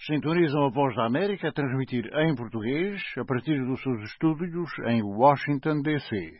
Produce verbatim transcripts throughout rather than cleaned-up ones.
Sintonizam a Voz da América a transmitir em português a partir dos seus estúdios em Washington, D C.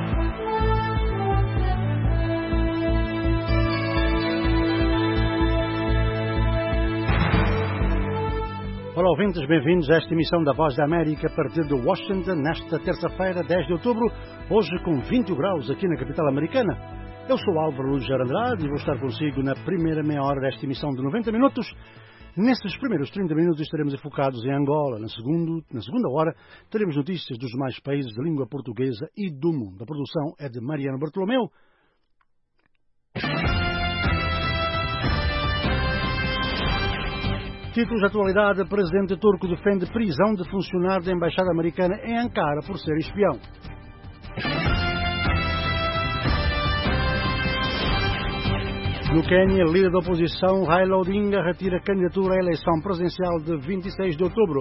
Olá, ouvintes, bem-vindos a esta emissão da Voz da América a partir de Washington, nesta terça-feira, dez de outubro, hoje com vinte graus aqui na capital americana. Eu sou Álvaro Luís Andrade e vou estar consigo na primeira meia hora desta emissão de noventa minutos. Nesses primeiros trinta minutos estaremos enfocados em Angola. Na, segundo, na segunda hora teremos notícias dos demais países de língua portuguesa e do mundo. A produção é de Mariano Bartolomeu. Títulos de atualidade: presidente turco defende prisão de funcionário da Embaixada Americana em Ankara por ser espião. No Quênia, líder da oposição Raila Odinga retira candidatura à eleição presidencial de vinte e seis de outubro.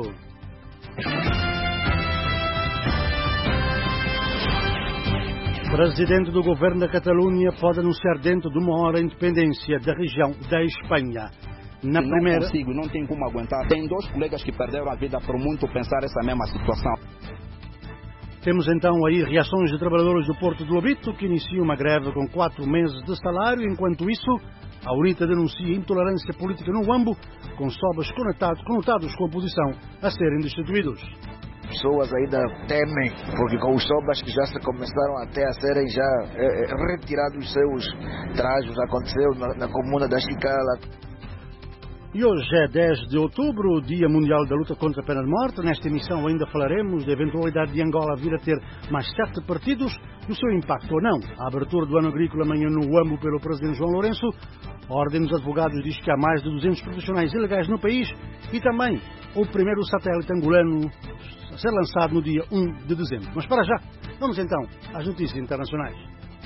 Presidente do governo da Catalunha pode anunciar dentro de uma hora a independência da região da Espanha. Na não primeira... consigo, não tenho como aguentar. Tem dois colegas que perderam a vida por muito pensar essa mesma situação. Temos então aí reações de trabalhadores do Porto de Lobito que iniciam uma greve com quatro meses de salário. Enquanto isso, a UNITA denuncia intolerância política no Uambo, com sobas conotados com a oposição a serem destituídos. Pessoas ainda temem, porque com os sobras que já se começaram até a serem já é, retirados os seus trajos, aconteceu na, na comuna da Chicala. E hoje é dez de outubro, o Dia Mundial da Luta contra a Pena de Morte. Nesta emissão ainda falaremos da eventualidade de Angola vir a ter mais sete partidos, do seu impacto ou não. A abertura do ano agrícola amanhã no Uambo pelo Presidente João Lourenço. A Ordem dos Advogados diz que há mais de duzentos profissionais ilegais no país e também o primeiro satélite angolano a ser lançado no dia um de dezembro. Mas para já, vamos então às notícias internacionais.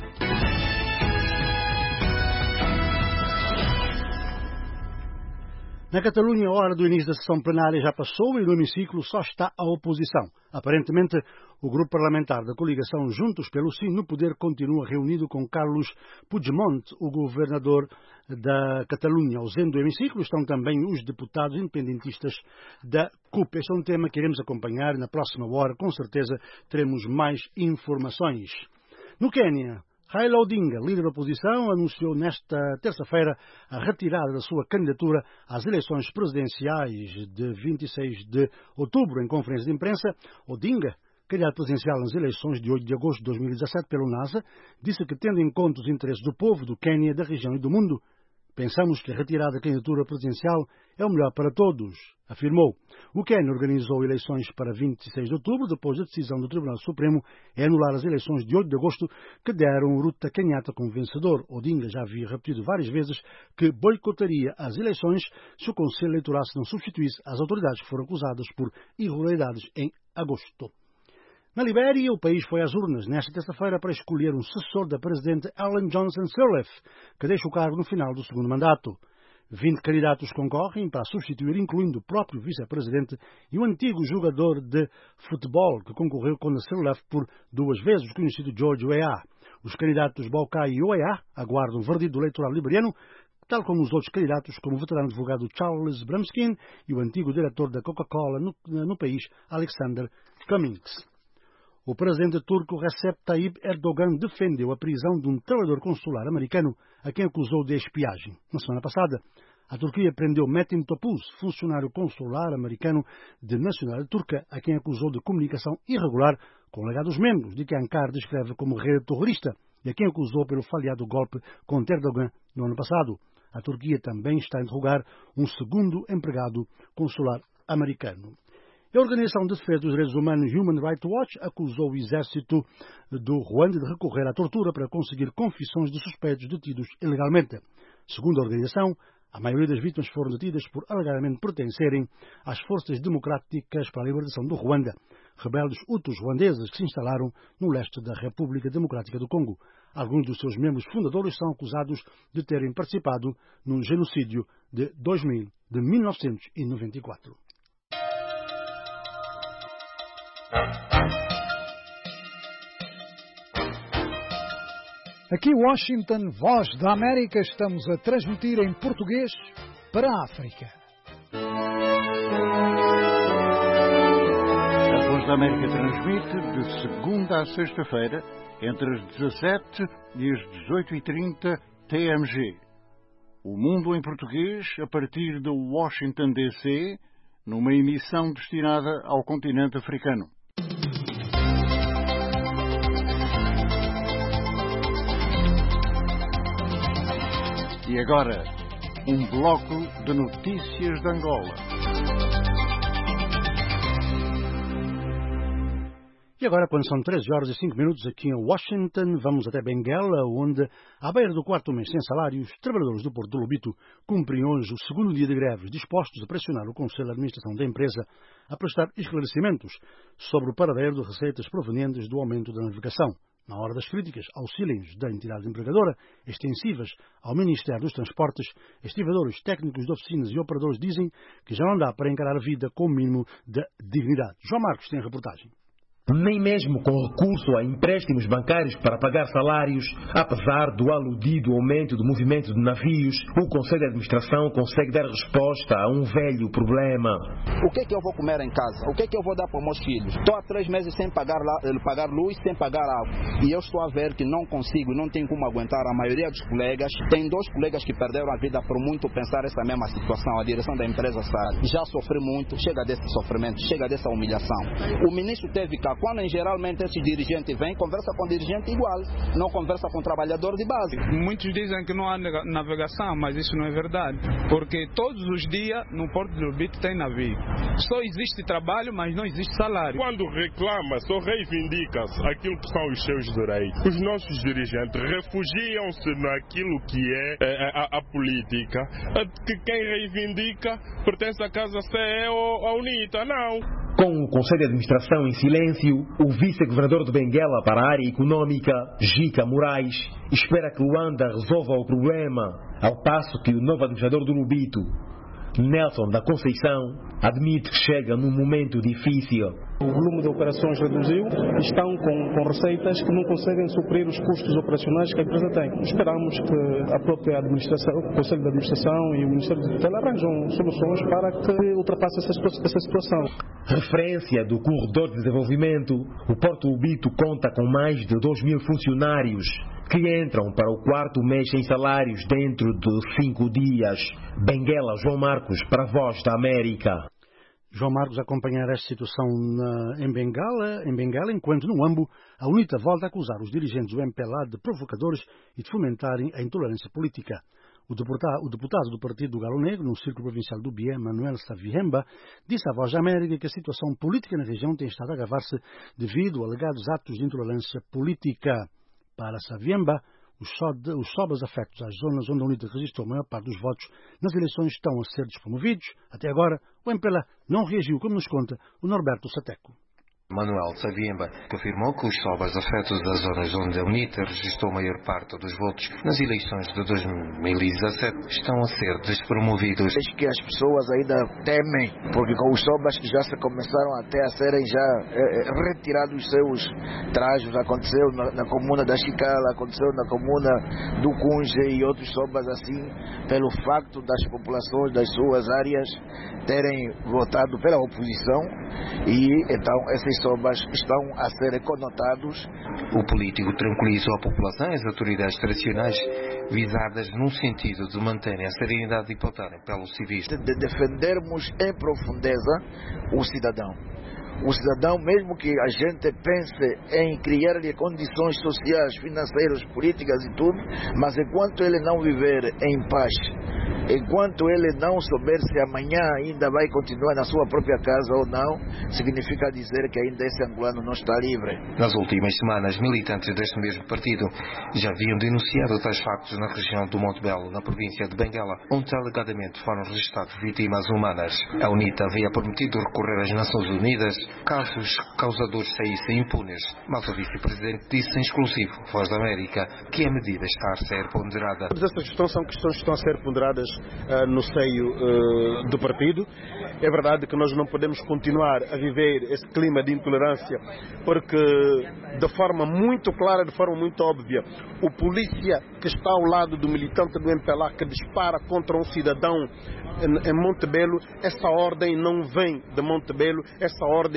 Na Catalunha, a hora do início da sessão plenária já passou e no hemiciclo só está a oposição. Aparentemente, o grupo parlamentar da coligação Juntos pelo Sim no poder continua reunido com Carlos Puigdemont, o governador da Catalunha. Ausente do hemiciclo estão também os deputados independentistas da C U P. Este é um tema que iremos acompanhar na próxima hora. Com certeza teremos mais informações. No Quênia, Raila Odinga, líder da oposição, anunciou nesta terça-feira a retirada da sua candidatura às eleições presidenciais de vinte e seis de outubro. Em conferência de imprensa, Odinga, candidato presidencial nas eleições de oito de agosto de dois mil e dezassete pelo NASA, disse que, tendo em conta os interesses do povo, do Quênia, da região e do mundo, pensamos que a retirada da candidatura presidencial é o melhor para todos, afirmou. O Quênia organizou eleições para vinte e seis de outubro, depois da decisão do Tribunal Supremo em anular as eleições de oito de agosto, que deram Ruto Kenyatta como vencedor. Odinga já havia repetido várias vezes que boicotaria as eleições se o Conselho Eleitoral se não substituísse às autoridades que foram acusadas por irregularidades em agosto. Na Libéria, o país foi às urnas nesta terça-feira para escolher um sucessor da presidente Ellen Johnson Sirleaf, que deixa o cargo no final do segundo mandato. vinte candidatos concorrem para substituir, incluindo o próprio vice-presidente e o antigo jogador de futebol que concorreu com Sirleaf por duas vezes, o conhecido George Weah. Os candidatos Boakai e Weah aguardam o verdito do eleitorado liberiano, tal como os outros candidatos, como o veterano advogado Charles Bramskin e o antigo diretor da Coca-Cola no, no país, Alexander Cummings. O presidente turco Recep Tayyip Erdogan defendeu a prisão de um trabalhador consular americano a quem acusou de espiagem. Na semana passada, a Turquia prendeu Metin Topuz, funcionário consular americano de nacionalidade turca, a quem acusou de comunicação irregular com alegados membros de que Ankara descreve como rede terrorista e a quem acusou pelo falhado golpe contra Erdogan no ano passado. A Turquia também está a interrogar um segundo empregado consular americano. A Organização de Defesa dos Direitos Humanos Human Rights Watch acusou o exército do Ruanda de recorrer à tortura para conseguir confissões de suspeitos detidos ilegalmente. Segundo a organização, a maioria das vítimas foram detidas por alegadamente pertencerem às Forças Democráticas para a Libertação do Ruanda, rebeldes hutus ruandeses que se instalaram no leste da República Democrática do Congo. Alguns dos seus membros fundadores são acusados de terem participado no genocídio de dois mil, de mil novecentos e noventa e quatro. Aqui Washington, Voz da América, estamos a transmitir em português para a África. da América transmite de segunda a sexta-feira, entre as dezassete e as dezoito e trinta T M G. O Mundo em Português, a partir de Washington, D C, numa emissão destinada ao continente africano. E agora, um bloco de notícias de Angola. E agora, quando são treze horas e cinco minutos aqui em Washington, vamos até Benguela, onde, à beira do quarto mês sem salários, os trabalhadores do Porto do Lobito cumprem hoje o segundo dia de greves, dispostos a pressionar o Conselho de Administração da empresa a prestar esclarecimentos sobre o paradeiro de receitas provenientes do aumento da navegação. Na hora das críticas aos silêncios da entidade empregadora, extensivas ao Ministério dos Transportes, estivadores, técnicos de oficinas e operadores dizem que já não dá para encarar a vida com o mínimo de dignidade. João Marcos tem a reportagem. Nem mesmo com recurso a empréstimos bancários para pagar salários, apesar do aludido aumento do movimento de navios, o Conselho de Administração consegue dar resposta a um velho problema. O que é que eu vou comer em casa? O que é que eu vou dar para os meus filhos? Estou há três meses sem pagar, lá, pagar luz, sem pagar água. E eu estou a ver que não consigo, não tenho como aguentar. A maioria dos colegas, tem dois colegas que perderam a vida por muito pensar essa mesma situação. A direção da empresa sabe. Já sofri muito, chega desse sofrimento, chega dessa humilhação. O ministro teve cá. Quando geralmente esse dirigente vem, conversa com o dirigente igual, não conversa com o trabalhador de base. Muitos dizem que não há navegação, mas isso não é verdade, porque todos os dias no Porto do Lobito tem navio. Só existe trabalho, mas não existe salário. Quando reclama, só reivindica aquilo que são os seus direitos. Os nossos dirigentes refugiam-se naquilo que é a, a, a política, que quem reivindica pertence à Casa C E ou à UNITA, não. Com o Conselho de Administração em silêncio, o vice-governador de Benguela para a área econômica, Jica Moraes, espera que Luanda resolva o problema, ao passo que o novo administrador do Lobito, Nelson da Conceição, admite que chega num momento difícil. O volume de operações reduziu, estão com, com receitas que não conseguem suprir os custos operacionais que a empresa tem. Esperamos que a própria administração, o Conselho de Administração e o Ministério da Tutela arranjam soluções para que ultrapasse essa, essa situação. Referência do Corredor de Desenvolvimento, o Porto Lobito conta com mais de dois mil funcionários que entram para o quarto mês sem salários dentro de cinco dias. Benguela, João Marcos, para a Voz da América. João Marcos a acompanhar esta situação na, em, Bengala, em Bengala, enquanto no Ambo a UNITA volta a acusar os dirigentes do M P L A de provocadores e de fomentarem a intolerância política. O deputado, o deputado do Partido do Galo Negro, no Círculo Provincial do Bié, Manuel Saviemba, disse à Voz da América que a situação política na região tem estado a agravar-se devido a alegados atos de intolerância política. Para Saviemba, os, so, os sobres afetos às zonas onde a UNITA registrou a maior parte dos votos nas eleições estão a ser despromovidos. Até agora, o M P L A não reagiu, como nos conta o Norberto Sateco. Manuel Saviemba, que afirmou que os sobres afetos das zonas onde a UNITA registrou a maior parte dos votos nas eleições de dois mil e dezassete estão a ser despromovidos. Acho que as pessoas ainda temem, porque com os sobres que já se começaram até a serem já é, retirados os seus trajos, aconteceu na, na comuna da Chicala, aconteceu na comuna do Cunge e outros sobres assim, pelo facto das populações das suas áreas terem votado pela oposição e então esses sobres estão a ser conotados. O político tranquilizou a população e as autoridades tradicionais visadas no sentido de manterem a serenidade e votarem pelos civis. De, de defendermos em profundeza o cidadão. O cidadão, mesmo que a gente pense em criar-lhe condições sociais, financeiras, políticas e tudo, mas enquanto ele não viver em paz, enquanto ele não souber se amanhã ainda vai continuar na sua própria casa ou não, significa dizer que ainda esse angolano não está livre. Nas últimas semanas, militantes deste mesmo partido já haviam denunciado tais factos na região do Monte Belo, na província de Benguela, onde alegadamente foram registradas vítimas humanas. A UNITA havia prometido recorrer às Nações Unidas caso os causadores saíssem impunes, mas o vice-presidente disse em exclusivo, Voz da América, que a medida está a ser ponderada. Todas estas questões são questões que estão a ser ponderadas uh, no seio uh, do partido. É verdade que nós não podemos continuar a viver esse clima de intolerância, porque de forma muito clara, de forma muito óbvia, o polícia que está ao lado do militante do M P L A que dispara contra um cidadão em Monte Belo, essa ordem não vem de Monte Belo, essa ordem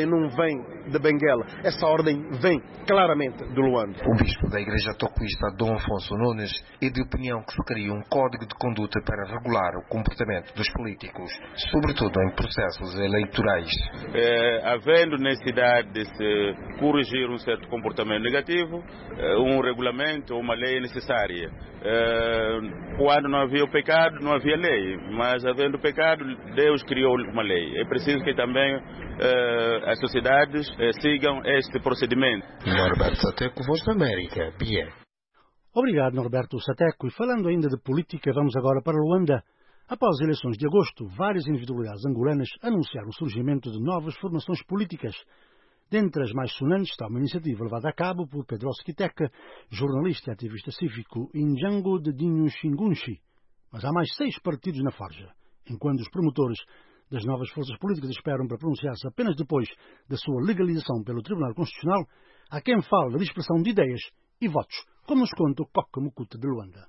ordem não vem de Benguela, essa ordem vem claramente de Luanda. O bispo da Igreja Toquista, Dom Afonso Nunes, é de opinião que se crie um código de conduta para regular o comportamento dos políticos, sobretudo em processos eleitorais. É, havendo necessidade de se corrigir um certo comportamento negativo, um regulamento ou uma lei é necessária. É, quando não havia o pecado, não havia lei, mas havendo pecado, Deus criou uma lei. É preciso que também é, as sociedades é, sigam este procedimento. Norberto Sateco, Voz da América, Bié. Obrigado, Norberto Sateco. E falando ainda de política, vamos agora para Luanda. Após as eleições de agosto, várias individualidades angolanas anunciaram o surgimento de novas formações políticas. Dentre as mais sonantes está uma iniciativa levada a cabo por Pedro Skiteka, jornalista e ativista cívico Indjango de Dinho Xingunxi. Mas há mais seis partidos na forja, enquanto os promotores das novas forças políticas esperam para pronunciar-se apenas depois da sua legalização pelo Tribunal Constitucional. Há quem fale da dispersão de ideias e votos, como nos conta o Coca Mucuta de Luanda.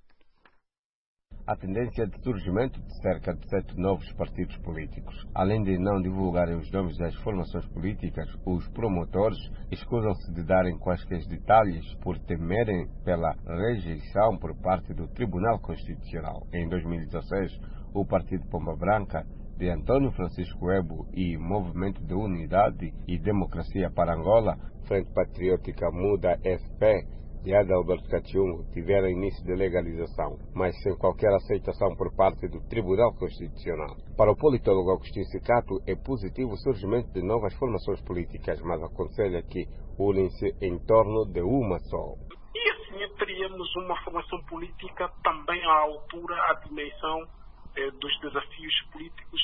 A tendência de surgimento de cerca de sete novos partidos políticos. Além de não divulgarem os nomes das formações políticas, os promotores escusam-se de darem quaisquer detalhes por temerem pela rejeição por parte do Tribunal Constitucional. Em dois mil e dezesseis, o Partido Pomba Branca, de Antônio Francisco Ebo e Movimento de Unidade e Democracia para Angola, Frente Patriótica Muda F P, de Adalberto Cachumbo, tiveram início de legalização, mas sem qualquer aceitação por parte do Tribunal Constitucional. Para o politólogo Agostinho Cicato, é positivo o surgimento de novas formações políticas, mas aconselha que unem-se em torno de uma só. E assim teríamos uma formação política também à altura, à dimensão eh, dos desafios políticos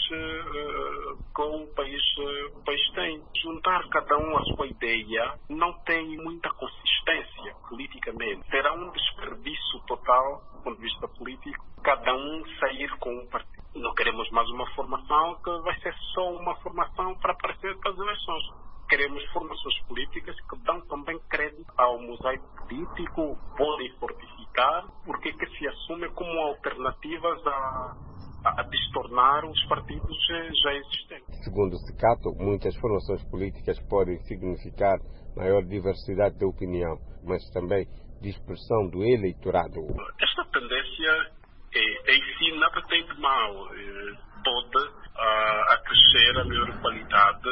eh, que o país, eh, o país tem. Juntar cada um a sua ideia não tem muita consistência politicamente. Será um desperdício total do ponto de vista político, cada um sair com um partido. Não queremos mais uma formação que vai ser só uma formação para aparecer para as eleições. Queremos formações políticas que dão também crédito ao mosaico político, podem fortificar, porque que se assume como alternativas a, a destornar os partidos já existentes. Segundo Cicato, muitas formações políticas podem significar maior diversidade de opinião, mas também dispersão do eleitorado. Esta tendência é, em si nada tem de mal, é, pode uh, acrescer a melhor qualidade,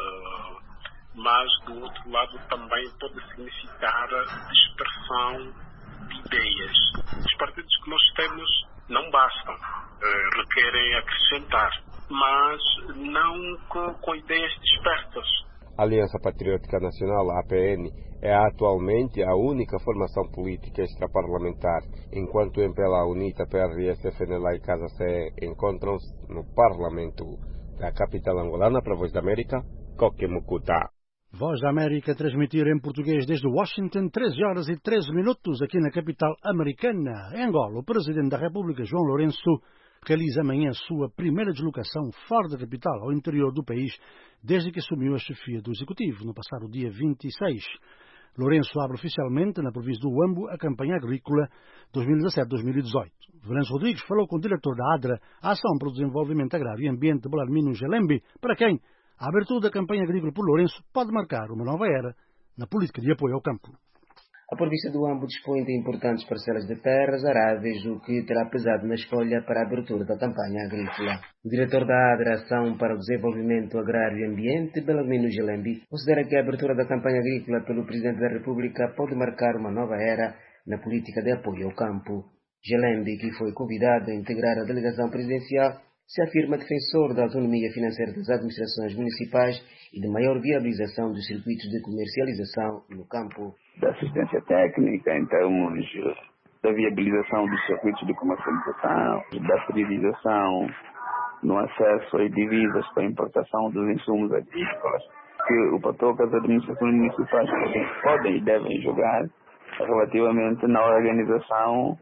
uh, mas do outro lado também pode significar dispersão de ideias. Os partidos que nós temos não bastam, uh, requerem acrescentar, mas não com, com ideias dispersas. A Aliança Patriótica Nacional, A P N, é atualmente a única formação política extraparlamentar, enquanto o M P L A, UNITA, P R S, F N L A e Casa C E encontram-se no Parlamento da capital angolana. Para a Voz da América, Coque Mucuta. Voz da América transmitir em português desde Washington, treze horas e treze minutos, aqui na capital americana. Em Angola, o Presidente da República, João Lourenço, realiza amanhã a sua primeira deslocação fora da capital, ao interior do país, desde que assumiu a chefia do Executivo, no passado dia vinte e seis. Lourenço abre oficialmente, na província do Huambo, a campanha agrícola dois mil e dezassete a dois mil e dezoito. Lourenço Rodrigues falou com o diretor da ADRA, a Ação para o Desenvolvimento Agrário e Ambiente, Belarmino Gelembi, para quem a abertura da campanha agrícola por Lourenço pode marcar uma nova era na política de apoio ao campo. A província do Huambo dispõe de importantes parcelas de terras aráveis, o que terá pesado na escolha para a abertura da campanha agrícola. O diretor da ADRA, Ação para o Desenvolvimento Agrário e Ambiente, Belarmino Gelembi, considera que a abertura da campanha agrícola pelo Presidente da República pode marcar uma nova era na política de apoio ao campo. Gelembi, que foi convidado a integrar a delegação presidencial, se afirma defensor da autonomia financeira das administrações municipais e de maior viabilização dos circuitos de comercialização no campo. Da assistência técnica em termos da viabilização dos circuitos de comercialização, da priorização no acesso às divisas para a importação dos insumos agrícolas, que o papel que as administrações municipais podem, podem e devem jogar relativamente na organização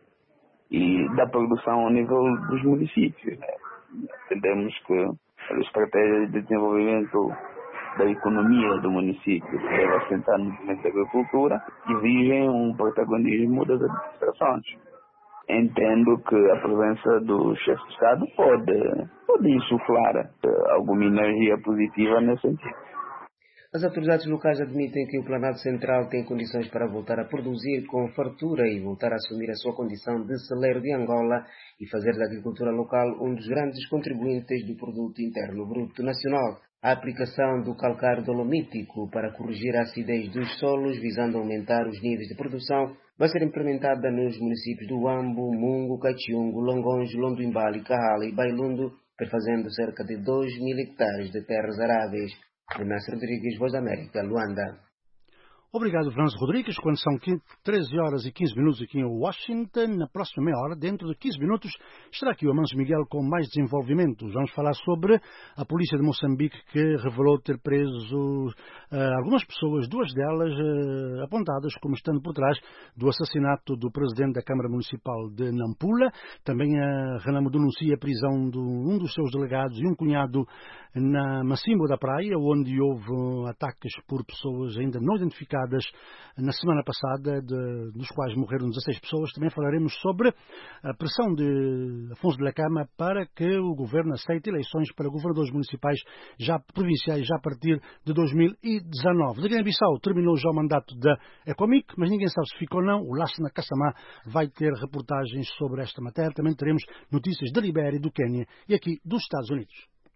e da produção ao nível dos municípios, né? Entendemos que a estratégia de desenvolvimento da economia do município, que deve assentar no movimento da agricultura, exigem um protagonismo das administrações. Entendo que a presença do chefe de Estado pode, pode insuflar alguma energia positiva nesse sentido. As autoridades locais admitem que o Planalto Central tem condições para voltar a produzir com fartura e voltar a assumir a sua condição de celeiro de Angola e fazer da agricultura local um dos grandes contribuintes do produto interno bruto nacional. A aplicação do calcário dolomítico para corrigir a acidez dos solos, visando aumentar os níveis de produção, vai ser implementada nos municípios do Huambo, Mungo, Cachiungo, Longonjo, Londoimbali, Carrala e Bailundo, perfazendo cerca de dois mil hectares de terras aráveis. Ernesto Rodrigues, Voz da América, Luanda. Obrigado, Franz Rodrigues. Quando são treze horas e quinze minutos aqui em Washington, na próxima meia hora, dentro de quinze minutos, estará aqui o Amancio Miguel com mais desenvolvimentos. Vamos falar sobre a polícia de Moçambique que revelou ter preso uh, algumas pessoas, duas delas uh, apontadas como estando por trás do assassinato do presidente da Câmara Municipal de Nampula. Também a Renamo denuncia a prisão de um dos seus delegados e um cunhado na Macimbo da Praia, onde houve ataques por pessoas ainda não identificadas na semana passada, de, dos quais morreram dezasseis pessoas. Também falaremos sobre a pressão de Afonso de Lacama para que o governo aceite eleições para governadores municipais já provinciais já a partir de dois mil e dezanove. Da Guiné-Bissau terminou já o mandato da Ecomic, mas ninguém sabe se ficou ou não. O Lassana Kassamá vai ter reportagens sobre esta matéria. Também teremos notícias da Libéria, do Quênia e aqui dos Estados Unidos.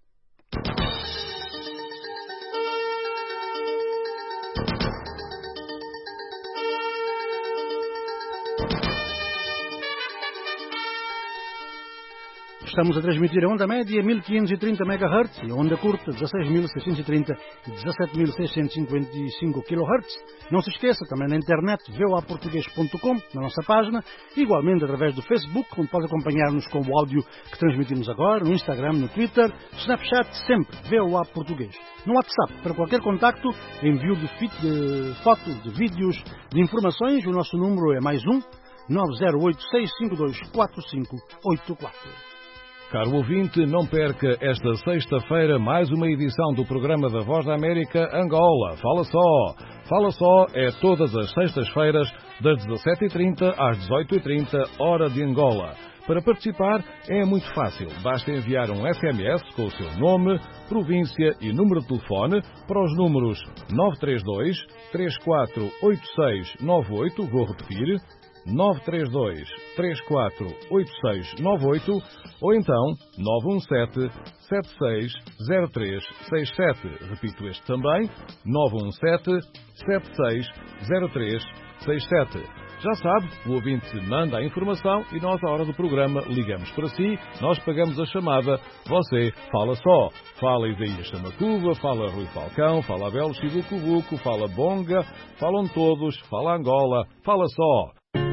Estamos a transmitir a onda média mil quinhentos e trinta megahertz e a onda curta dezasseis mil seiscentos e trinta e dezassete mil seiscentos e cinquenta e cinco kilohertz. Não se esqueça, também na internet, v o a português ponto com, na nossa página, igualmente através do Facebook, onde pode acompanhar-nos com o áudio que transmitimos agora, no Instagram, no Twitter, Snapchat, sempre V O A Português. No WhatsApp, para qualquer contacto, envio de, fit, de fotos, de vídeos, de informações, o nosso número é mais um, nove zero oito, seis cinco dois, quatro cinco oito quatro. Caro ouvinte, não perca esta sexta-feira mais uma edição do programa da Voz da América Angola. Fala só! Fala só é todas as sextas-feiras, das dezassete e trinta às dezoito e trinta, hora de Angola. Para participar é muito fácil. Basta enviar um S M S com o seu nome, província e número de telefone para os números nove três dois, três quatro oito seis nove oito, vou repetir, nove três dois, três quatro oito seis nove oito ou então nove um sete, sete seis zero três seis sete. Repito este também, nove um sete, sete seis zero três seis sete. Já sabe, o ouvinte manda a informação e nós, à hora do programa, ligamos para si, nós pagamos a chamada, você fala só. Fala Isaías Tamacuva, fala Rui Falcão, fala Abel Chibucubuco, fala Bonga, falam todos, fala Angola, fala só.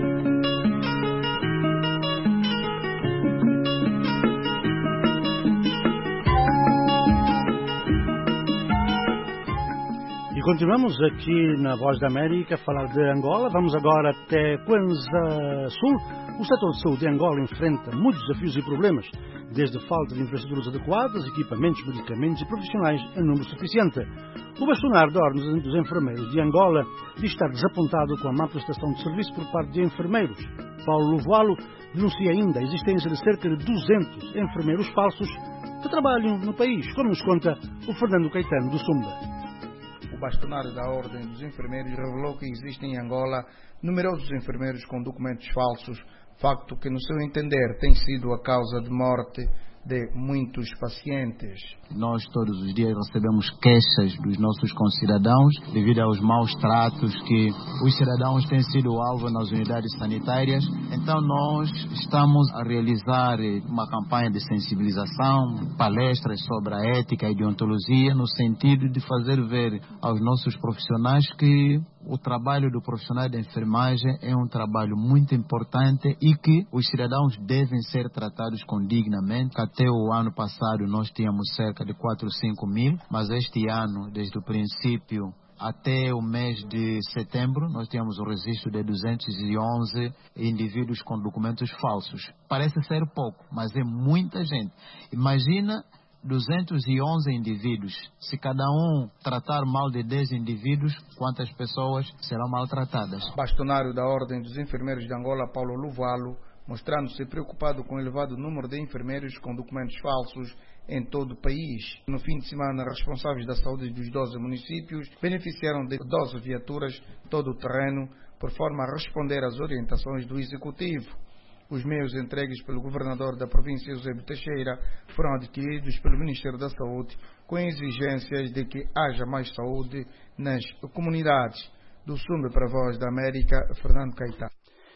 Continuamos aqui na Voz da América a falar de Angola. Vamos agora até Kwanza Sul. O setor de saúde de Angola enfrenta muitos desafios e problemas, desde falta de infraestruturas adequadas, equipamentos, medicamentos e profissionais em número suficiente. O bastonar da Ordem dos Enfermeiros de Angola diz estar desapontado com a má prestação de serviço por parte de enfermeiros. Paulo Luvoalo denuncia ainda a existência de cerca de duzentos enfermeiros falsos que trabalham no país, como nos conta o Fernando Caetano do Sumba. O bastonário da Ordem dos Enfermeiros revelou que existem em Angola numerosos enfermeiros com documentos falsos, facto que, no seu entender, tem sido a causa de morte de muitos pacientes. Nós todos os dias recebemos queixas dos nossos concidadãos devido aos maus tratos que os cidadãos têm sido alvo nas unidades sanitárias. Então nós estamos a realizar uma campanha de sensibilização, palestras sobre a ética e deontologia, no sentido de fazer ver aos nossos profissionais que o trabalho do profissional de enfermagem é um trabalho muito importante e que os cidadãos devem ser tratados com dignamente. Até o ano passado nós tínhamos cerca de quatro, cinco mil, mas este ano, desde o princípio até o mês de setembro, nós tínhamos o registro de duzentos e onze indivíduos com documentos falsos. Parece ser pouco, mas é muita gente. Imagina duzentos e onze indivíduos. Se cada um tratar mal de dez indivíduos, quantas pessoas serão maltratadas? Bastonário da Ordem dos Enfermeiros de Angola, Paulo Luvoalo, mostrando-se preocupado com o elevado número de enfermeiros com documentos falsos em todo o país. No fim de semana, responsáveis da saúde dos doze municípios beneficiaram de doze viaturas todo o terreno, por forma a responder às orientações do Executivo. Os meios entregues pelo governador da província, Eusébio Teixeira, foram adquiridos pelo Ministério da Saúde com exigências de que haja mais saúde nas comunidades. Do Sumbe para a Voz da América, Fernando Caetano.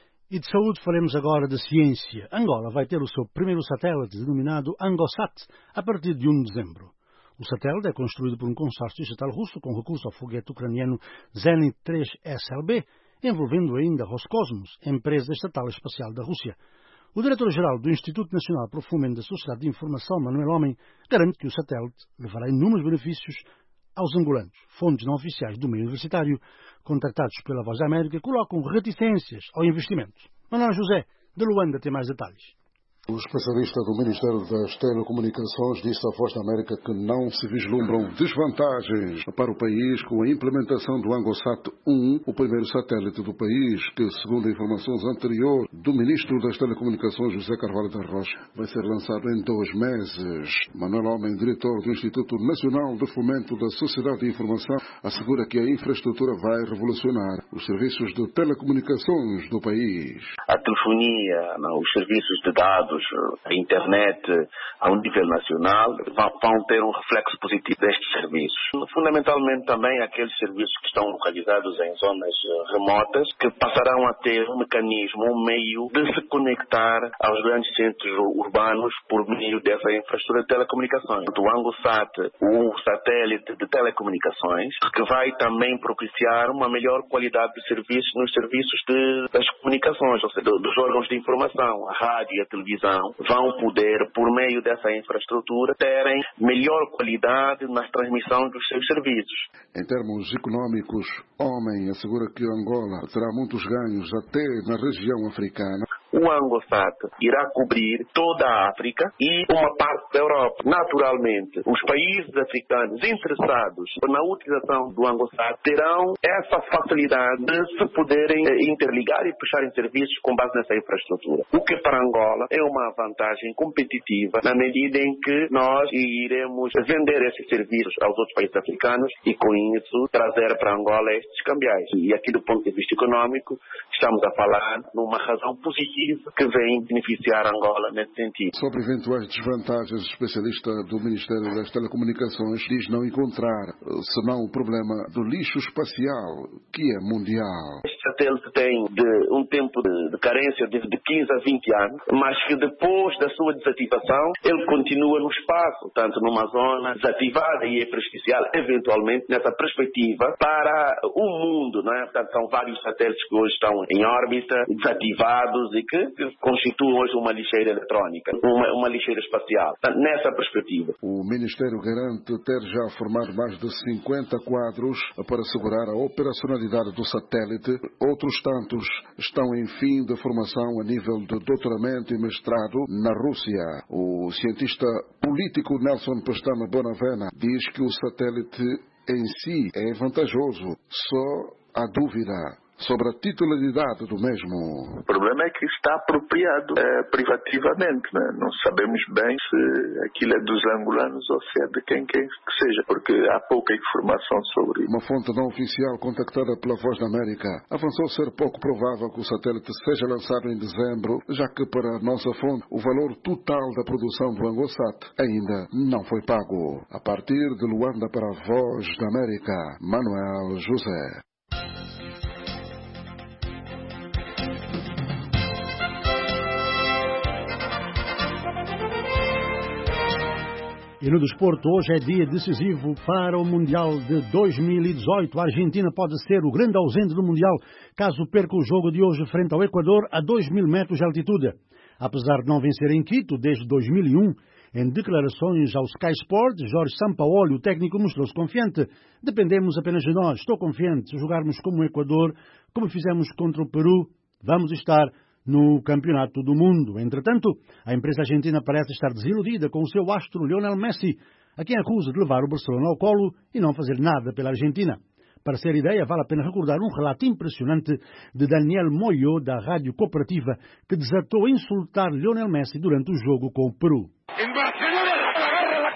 E de saúde faremos agora de ciência. Angola vai ter o seu primeiro satélite, denominado Angosat, a partir de um de dezembro. O satélite é construído por um consórcio estatal russo com recurso ao foguete ucraniano Zenit três S L B, envolvendo ainda Roscosmos, empresa estatal espacial da Rússia. O diretor-geral do Instituto Nacional para o Fomento da Sociedade de Informação, Manuel Homem, garante que o satélite levará inúmeros benefícios aos angolanos. Fontes não oficiais do meio universitário, contactados pela Voz da América, colocam reticências ao investimento. Manuel José, de Luanda, tem mais detalhes. O especialista do Ministério das Telecomunicações disse à Voz da América que não se vislumbram desvantagens para o país com a implementação do Angosat um, o primeiro satélite do país, que, segundo informações anteriores do Ministro das Telecomunicações, José Carvalho da Rocha, vai ser lançado em dois meses. Manuel Homem, diretor do Instituto Nacional de Fomento da Sociedade de Informação, assegura que a infraestrutura vai revolucionar os serviços de telecomunicações do país. A telefonia, os serviços de dados, a internet a um nível nacional vão ter um reflexo positivo destes serviços. Fundamentalmente também aqueles serviços que estão localizados em zonas remotas, que passarão a ter um mecanismo, um meio de se conectar aos grandes centros urbanos por meio dessa infraestrutura de telecomunicações. O Angosat, o satélite de telecomunicações, que vai também propiciar uma melhor qualidade de serviços nos serviços de, das comunicações, ou seja, dos órgãos de informação, a rádio e a televisão, vão poder, por meio dessa infraestrutura, terem melhor qualidade na transmissão dos seus serviços. Em termos econômicos, Homem assegura que Angola terá muitos ganhos até na região africana. O Angosat irá cobrir toda a África e uma parte da Europa. Naturalmente, os países africanos interessados na utilização do Angosat terão essa facilidade de se poderem interligar e puxarem serviços com base nessa infraestrutura. O que para Angola é uma vantagem competitiva na medida em que nós iremos vender esses serviços aos outros países africanos e com isso trazer para Angola estes cambiais. E aqui do ponto de vista econômico, estamos a falar numa razão positiva que vem beneficiar Angola nesse sentido. Sobre eventuais desvantagens, o especialista do Ministério das Telecomunicações diz não encontrar, senão o problema do lixo espacial, que é mundial. Este satélite tem de, um tempo de, de carência de, de quinze a vinte anos, mas que depois da sua desativação, ele continua no espaço, tanto numa zona desativada e prejudicial, eventualmente, nessa perspectiva, para o mundo, não é? Portanto, são vários satélites que hoje estão em órbita, desativados e que constituem hoje uma lixeira eletrónica, uma, uma lixeira espacial. Portanto, nessa perspectiva. O Ministério garante ter já formado mais de cinquenta quadros para assegurar a operacionalidade do satélite. Outros tantos estão em fim de formação a nível de doutoramento e mestrado na Rússia. O cientista político Nelson Pestana Bonavena diz que o satélite em si é vantajoso, só há dúvida sobre a titularidade do mesmo. O problema é que está apropriado é, privativamente, né? Não sabemos bem se aquilo é dos angolanos ou se é de quem quer que seja, porque há pouca informação sobre isso. Uma fonte não oficial contactada pela Voz da América avançou ser pouco provável que o satélite seja lançado em dezembro, já que para a nossa fonte o valor total da produção do Angosat ainda não foi pago. A partir de Luanda para a Voz da América, Manuel José. E no desporto, hoje é dia decisivo para o Mundial de dois mil e dezoito. A Argentina pode ser o grande ausente do Mundial caso perca o jogo de hoje frente ao Equador a dois mil metros de altitude. Apesar de não vencer em Quito desde dois mil e um, em declarações ao Sky Sports, Jorge Sampaoli, o técnico, mostrou-se confiante. Dependemos apenas de nós. Estou confiante. Se jogarmos como o Equador, como fizemos contra o Peru, vamos estar no Campeonato do Mundo. Entretanto, a imprensa argentina parece estar desiludida com o seu astro Lionel Messi, a quem acusa de levar o Barcelona ao colo e não fazer nada pela Argentina. Para ser ideia, vale a pena recordar um relato impressionante de Daniel Moyo, da Rádio Cooperativa, que desatou a insultar Lionel Messi durante o jogo com o Peru. En Barcelona agarra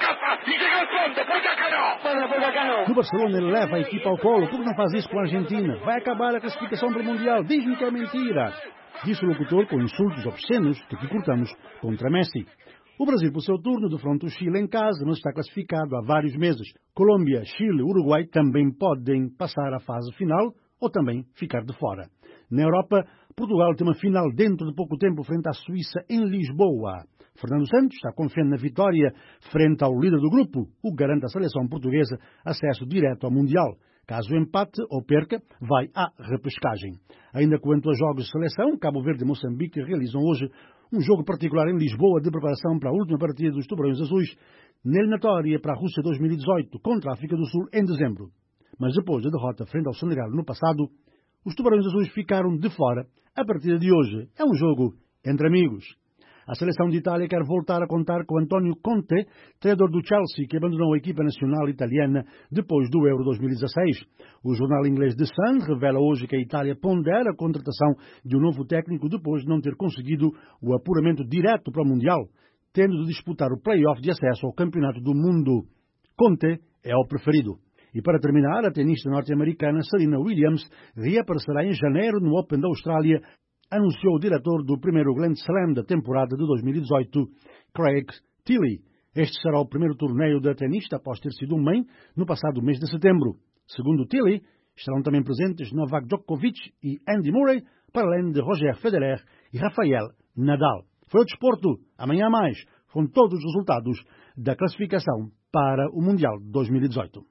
No Barcelona ele leva a equipa ao colo. Por que não faz isso com a Argentina? Vai acabar a classificação para o Mundial. Diz-me que é mentira. Disse o locutor com insultos obscenos que aqui cortamos contra Messi. O Brasil, por seu turno, defronta o Chile em casa, não está classificado há vários meses. Colômbia, Chile e Uruguai também podem passar à fase final ou também ficar de fora. Na Europa, Portugal tem uma final dentro de pouco tempo frente à Suíça em Lisboa. Fernando Santos está confiante na vitória frente ao líder do grupo, o que garante à seleção portuguesa acesso direto ao Mundial. Caso empate ou perca, vai à repescagem. Ainda quanto a jogos de seleção, Cabo Verde e Moçambique realizam hoje um jogo particular em Lisboa de preparação para a última partida dos Tubarões Azuis, na eliminatória para a Rússia dois mil e dezoito, contra a África do Sul em dezembro. Mas depois da derrota frente ao Senegal no passado, os Tubarões Azuis ficaram de fora. A partida de hoje é um jogo entre amigos. A seleção de Itália quer voltar a contar com Antonio Conte, treinador do Chelsea, que abandonou a equipa nacional italiana depois do Euro dois mil e dezasseis. O jornal inglês The Sun revela hoje que a Itália pondera a contratação de um novo técnico depois de não ter conseguido o apuramento direto para o Mundial, tendo de disputar o play-off de acesso ao Campeonato do Mundo. Conte é o preferido. E para terminar, a tenista norte-americana Serena Williams reaparecerá em janeiro no Open da Austrália, anunciou o diretor do primeiro Grand Slam da temporada de dois mil e dezoito, Craig Tiley. Este será o primeiro torneio da tenista após ter sido um mãe no passado mês de setembro. Segundo Tiley, estarão também presentes Novak Djokovic e Andy Murray, para além de Roger Federer e Rafael Nadal. Foi o desporto. Amanhã mais, com todos os resultados da classificação para o Mundial de dois mil e dezoito.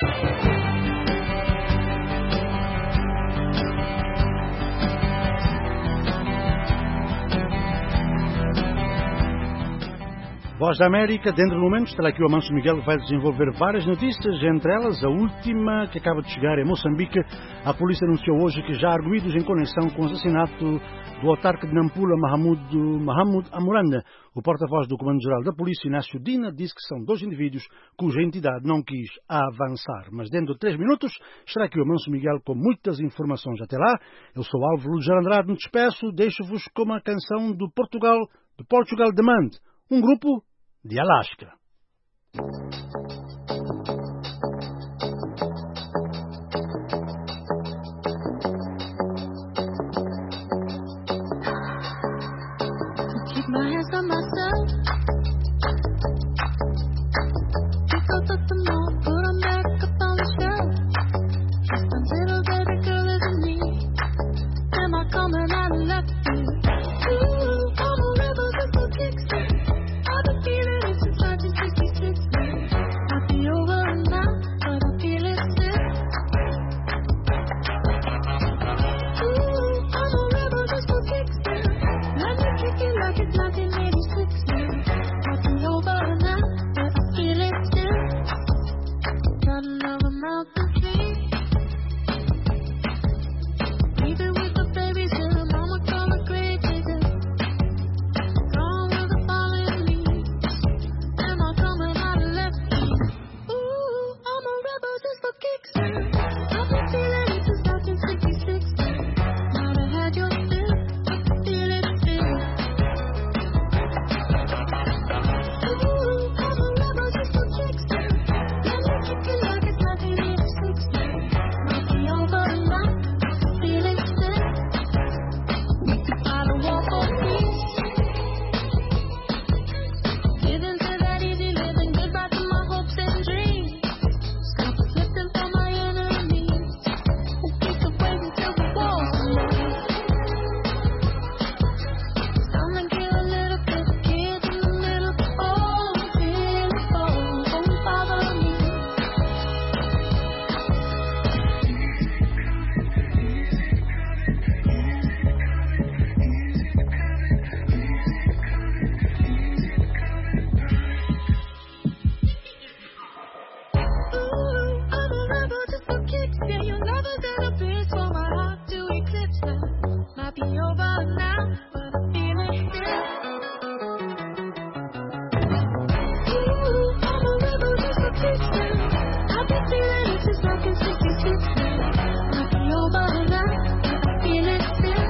Voz da América, dentro de momentos, estará aqui o Amanso Miguel, que vai desenvolver várias notícias, entre elas a última que acaba de chegar em Moçambique. A polícia anunciou hoje que já há arguidos em conexão com o assassinato do autarca de Nampula, Mahamoud, Mahamoud Amuranda. O porta-voz do Comando-Geral da Polícia, Inácio Dina, disse que são dois indivíduos cuja entidade não quis avançar. Mas dentro de três minutos estará aqui o Amanso Miguel com muitas informações. Até lá, eu sou Álvaro Luís Andrade, me despeço, deixo-vos com uma canção do Portugal, do Portugal Demand, um grupo de Alasca. Keep my hands on myself. Pick up the mood, put them back up on the shelf. Just a little baby girl isn't me. Am I coming out of left field? Ooh, I'm a rebel just for kicks. I've been feeling it since nineteen sixty-six. I'll be over now, but I feel it still. Ooh, I'm a rebel just for kicks. Let me kick it like it's nineteen eighty-six. I'll be over now, but I feel it still. Got another mountain tree. Even with the babies till the mama call a grave digger. Gone with the falling leaves. Am I coming out of left field? Ooh, I'm a rebel just for kicks. I've been feeling it since nineteen sixty-six. Might have had your fill, but I feel it still. Ooh, I'm a rebel just for kicks. Let me kick it like it's nineteen eighty-six. Might be over now, feel it still. I don't want for peace. Giving to that easy living, goodbye to my hopes and dreams. Stop flipping for my enemies. Who keep the waiting till the walls collapse. Time to kill a little bit of kids in the middle. Oh, feel it fall, don't bother me. Ooh, I'm a rebel just for kicks. Yeah, you'll never get a piece for my heart to eclipse now. Might be over now, but I feel it still. Ooh, I'm a rebel just for kicks now. I've been feeling it since nineteen sixty-six now. Might be over now, but I feel it still.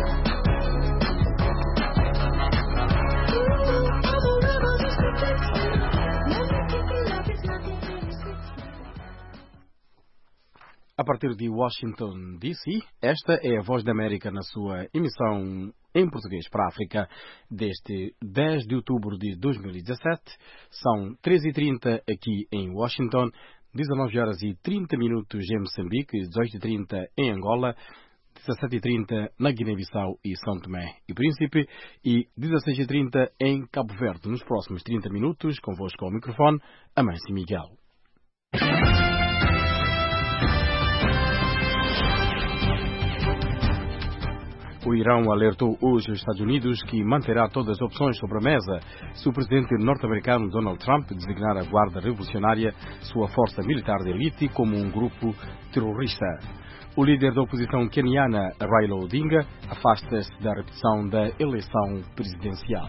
Ooh, I'm a rebel just for kicks now. Let me kick it like it's nineteen eighty-six now. A partir de Washington, D C, esta é a Voz da América na sua emissão em português para a África deste dez de outubro de dois mil e dezassete. São treze e trinta aqui em Washington, dezanove horas e trinta minutos em Moçambique, dezoito e trinta em Angola, dezassete e trinta na Guiné-Bissau e São Tomé e Príncipe e dezasseis e trinta em Cabo Verde. Nos próximos trinta minutos, convosco ao microfone, Amâncio Miguel. O Irão alertou hoje os Estados Unidos que manterá todas as opções sobre a mesa se o presidente norte-americano Donald Trump designar a Guarda Revolucionária, sua força militar de elite, como um grupo terrorista. O líder da oposição queniana, Raila Odinga, afasta-se da repetição da eleição presidencial.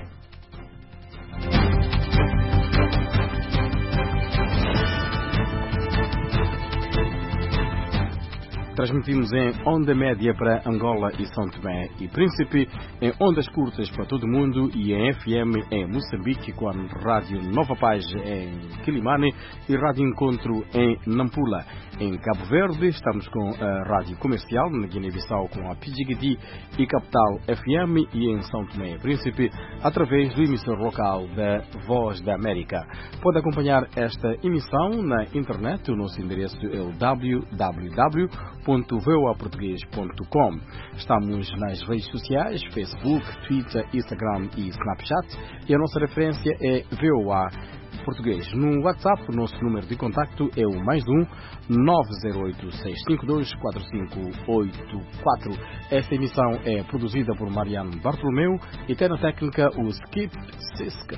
Transmitimos em onda média para Angola e São Tomé e Príncipe, em ondas curtas para todo o mundo e em F M em Moçambique com a Rádio Nova Paz em Quilimane e Rádio Encontro em Nampula. Em Cabo Verde estamos com a Rádio Comercial, na Guiné-Bissau com a Pidjigiti e Capital F M e em São Tomé e Príncipe através do emissor local da Voz da América. Pode acompanhar esta emissão na internet, o nosso endereço é o w w w ponto voa português ponto com. Estamos nas redes sociais, Facebook, Twitter, Instagram e Snapchat e a nossa referência é V O A Português. No WhatsApp, o nosso número de contacto é o mais um nove zero oito, seis cinco dois, quatro cinco oito quatro. Esta emissão é produzida por Mariano Bartolomeu e tem na técnica o Skip Siska.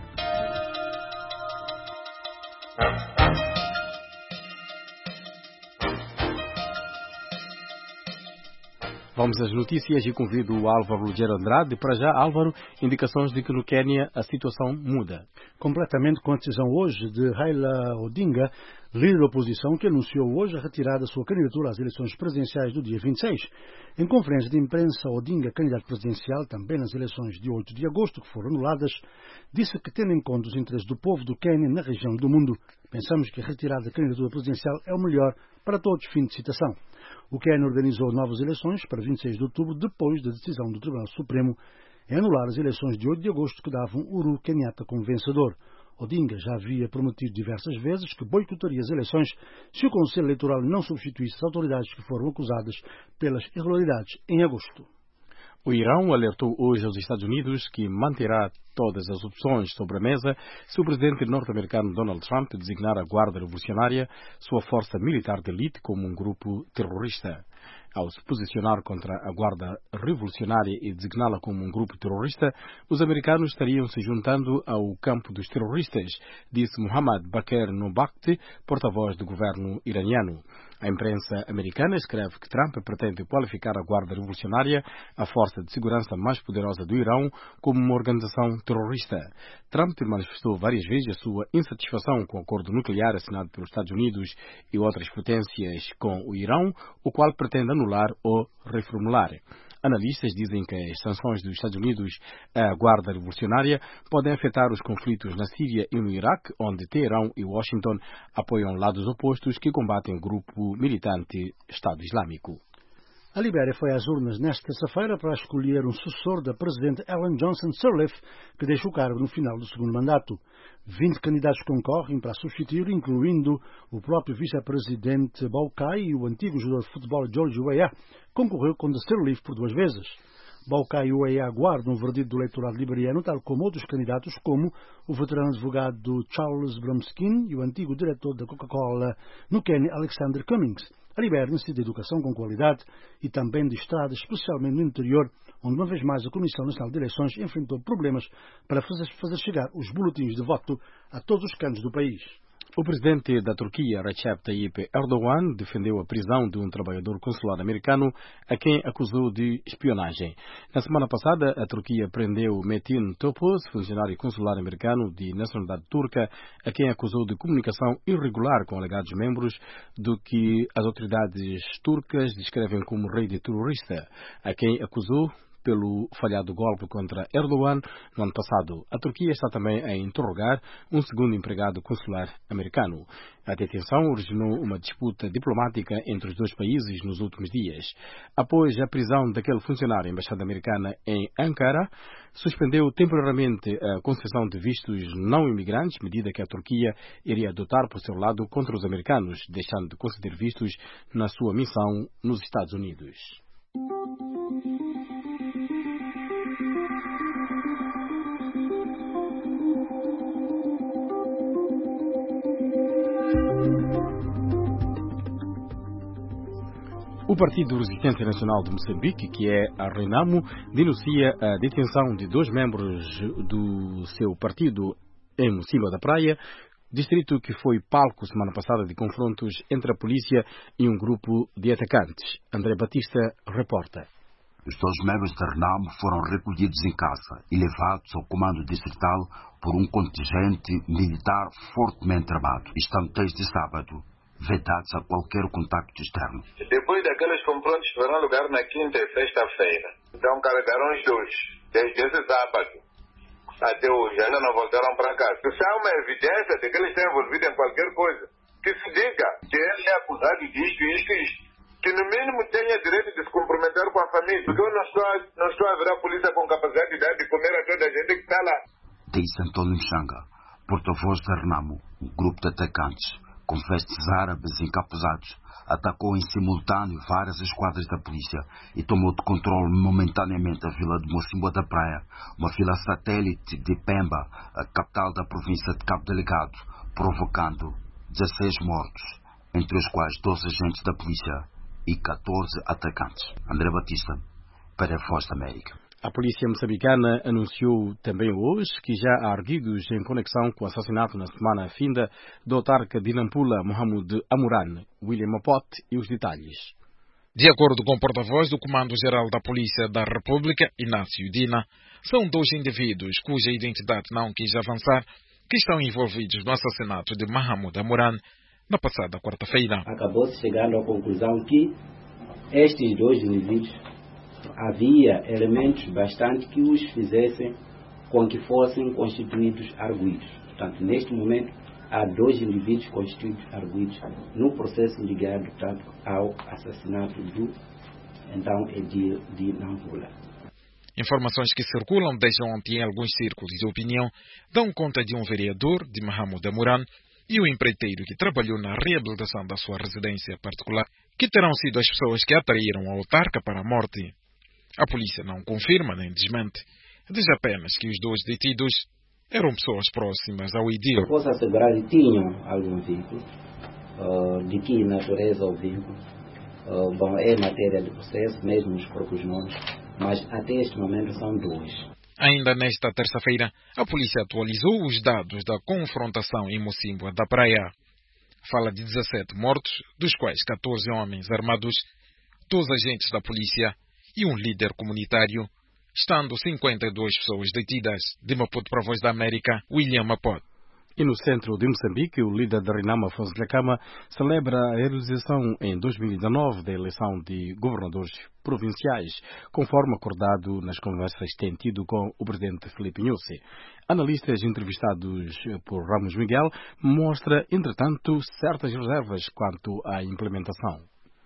Vamos às notícias e convido o Álvaro Rogério Andrade. Para já, Álvaro, indicações de que no Quênia a situação muda. Completamente com a decisão hoje de Raila Odinga, líder da oposição, que anunciou hoje a retirada da sua candidatura às eleições presidenciais do dia vinte e seis. Em conferência de imprensa, Odinga, candidato presidencial também nas eleições de oito de agosto, que foram anuladas, disse que, tendo em conta os interesses do povo do Quênia na região do mundo, pensamos que a retirada da candidatura presidencial é o melhor para todos. Fim de citação. O Quênia organizou novas eleições para vinte e seis de outubro, depois da decisão do Tribunal Supremo em anular as eleições de oito de agosto que davam Uhuru Kenyatta como vencedor. Odinga já havia prometido diversas vezes que boicotaria as eleições se o Conselho Eleitoral não substituísse as autoridades que foram acusadas pelas irregularidades em agosto. O Irão alertou hoje aos Estados Unidos que manterá todas as opções sobre a mesa se o presidente norte-americano Donald Trump designar a Guarda Revolucionária, sua força militar de elite, como um grupo terrorista. Ao se posicionar contra a Guarda Revolucionária e designá-la como um grupo terrorista, os americanos estariam se juntando ao campo dos terroristas, disse Mohammad Bakr Nobakht, porta-voz do governo iraniano. A imprensa americana escreve que Trump pretende qualificar a Guarda Revolucionária, a força de segurança mais poderosa do Irão, como uma organização terrorista. Trump manifestou várias vezes a sua insatisfação com o acordo nuclear assinado pelos Estados Unidos e outras potências com o Irão, o qual pretende anular ou reformular. Analistas dizem que as sanções dos Estados Unidos à Guarda Revolucionária podem afetar os conflitos na Síria e no Iraque, onde Teherão e Washington apoiam lados opostos que combatem o grupo militante Estado Islâmico. A Libéria foi às urnas nesta terça-feira para escolher um sucessor da presidente Ellen Johnson Sirleaf, que deixa o cargo no final do segundo mandato. vinte candidatos concorrem para substituir, incluindo o próprio vice-presidente Baucai e o antigo jogador de futebol George Weah, que concorreu contra Sirleaf por duas vezes. Baucai e Weah aguardam um verdito do eleitorado liberiano, tal como outros candidatos, como o veterano advogado Charles Bromskin e o antigo diretor da Coca-Cola no Quênia, Alexander Cummings. A Libéria necessita de educação com qualidade e também de estradas, especialmente no interior, onde uma vez mais a Comissão Nacional de Eleições enfrentou problemas para fazer, fazer chegar os boletins de voto a todos os cantos do país. O presidente da Turquia, Recep Tayyip Erdogan, defendeu a prisão de um trabalhador consular americano a quem acusou de espionagem. Na semana passada, a Turquia prendeu Metin Topuz, funcionário consular americano de nacionalidade turca, a quem acusou de comunicação irregular com alegados membros do que as autoridades turcas descrevem como rede terrorista, a quem acusou pelo falhado golpe contra Erdogan no ano passado. A Turquia está também a interrogar um segundo empregado consular americano. A detenção originou uma disputa diplomática entre os dois países nos últimos dias. Após a prisão daquele funcionário, a embaixada americana em Ankara suspendeu temporariamente a concessão de vistos não imigrantes, medida que a Turquia iria adotar por seu lado contra os americanos, deixando de conceder vistos na sua missão nos Estados Unidos. O Partido Resistência Nacional de Moçambique, que é a Renamo, denuncia a detenção de dois membros do seu partido em Mocimboa da Praia, distrito que foi palco semana passada de confrontos entre a polícia e um grupo de atacantes. André Batista reporta. Os dois membros da Renamo foram recolhidos em casa e levados ao comando distrital por um contingente militar fortemente armado. Estão desde sábado vedados a qualquer contacto externo. Depois daqueles confrontos que tiveram lugar na quinta e sexta-feira, então carregaram os dois, desde esse sábado até hoje, ainda não voltaram para casa. Se há uma evidência de que eles estão envolvidos em qualquer coisa, que se diga que ele é acusado disto, isto e isto, que no mínimo tenha direito de se comprometer com a família, porque eu não estou, a, não estou a ver a polícia com capacidade de comer a toda a gente que está lá. Diz Antônio Mchanga, porta-voz da Renamo, um grupo de atacantes com vestes árabes encapuzados, atacou em simultâneo várias esquadras da polícia e tomou de controle momentaneamente a vila de Mocimboa da Praia, uma vila satélite de Pemba, a capital da província de Cabo Delgado, provocando dezesseis mortos, entre os quais doze agentes da polícia e catorze atacantes. André Batista, para a Voz da América. A polícia moçambicana anunciou também hoje que já há arguidos em conexão com o assassinato na semana finda do autarca de Nampula, Mohamed Amuran, William Apote, e os detalhes. De acordo com o porta-voz do Comando-Geral da Polícia da República, Inácio Dina, são dois indivíduos cuja identidade não quis avançar que estão envolvidos no assassinato de Mohamed Amuran na passada quarta-feira. Acabou-se chegando à conclusão que estes dois indivíduos havia elementos bastante que os fizessem com que fossem constituídos arguidos. Portanto, neste momento, há dois indivíduos constituídos arguidos no processo ligado, portanto, ao assassinato do, então, Edil de Nampula. Informações que circulam desde ontem em alguns círculos de opinião dão conta de um vereador de Mohamed Amuran e o empreiteiro que trabalhou na reabilitação da sua residência particular, que terão sido as pessoas que atraíram a autarca para a morte. A polícia não confirma nem desmente, diz apenas que os dois detidos eram pessoas próximas ao Edil. Posso assegurar que tinham algum vínculo. Uh, de que natureza o vínculo? Uh, bom, é matéria de processo, mesmo os próprios nomes, mas até este momento são dois. Ainda nesta terça-feira, a polícia atualizou os dados da confrontação em Mocimboa da Praia. Fala de dezessete mortos, dos quais catorze homens armados, dois agentes da polícia e um líder comunitário, estando cinquenta e duas pessoas detidas. De Maputo para a Voz da América, William Apote. E no centro de Moçambique, o líder da Renamo, Afonso Dhlakama, celebra a realização em dois mil e dezenove da eleição de governadores provinciais, conforme acordado nas conversas que tem tido com o presidente Filipe Nyusi. Analistas entrevistados por Ramos Miguel mostram, entretanto, certas reservas quanto à implementação.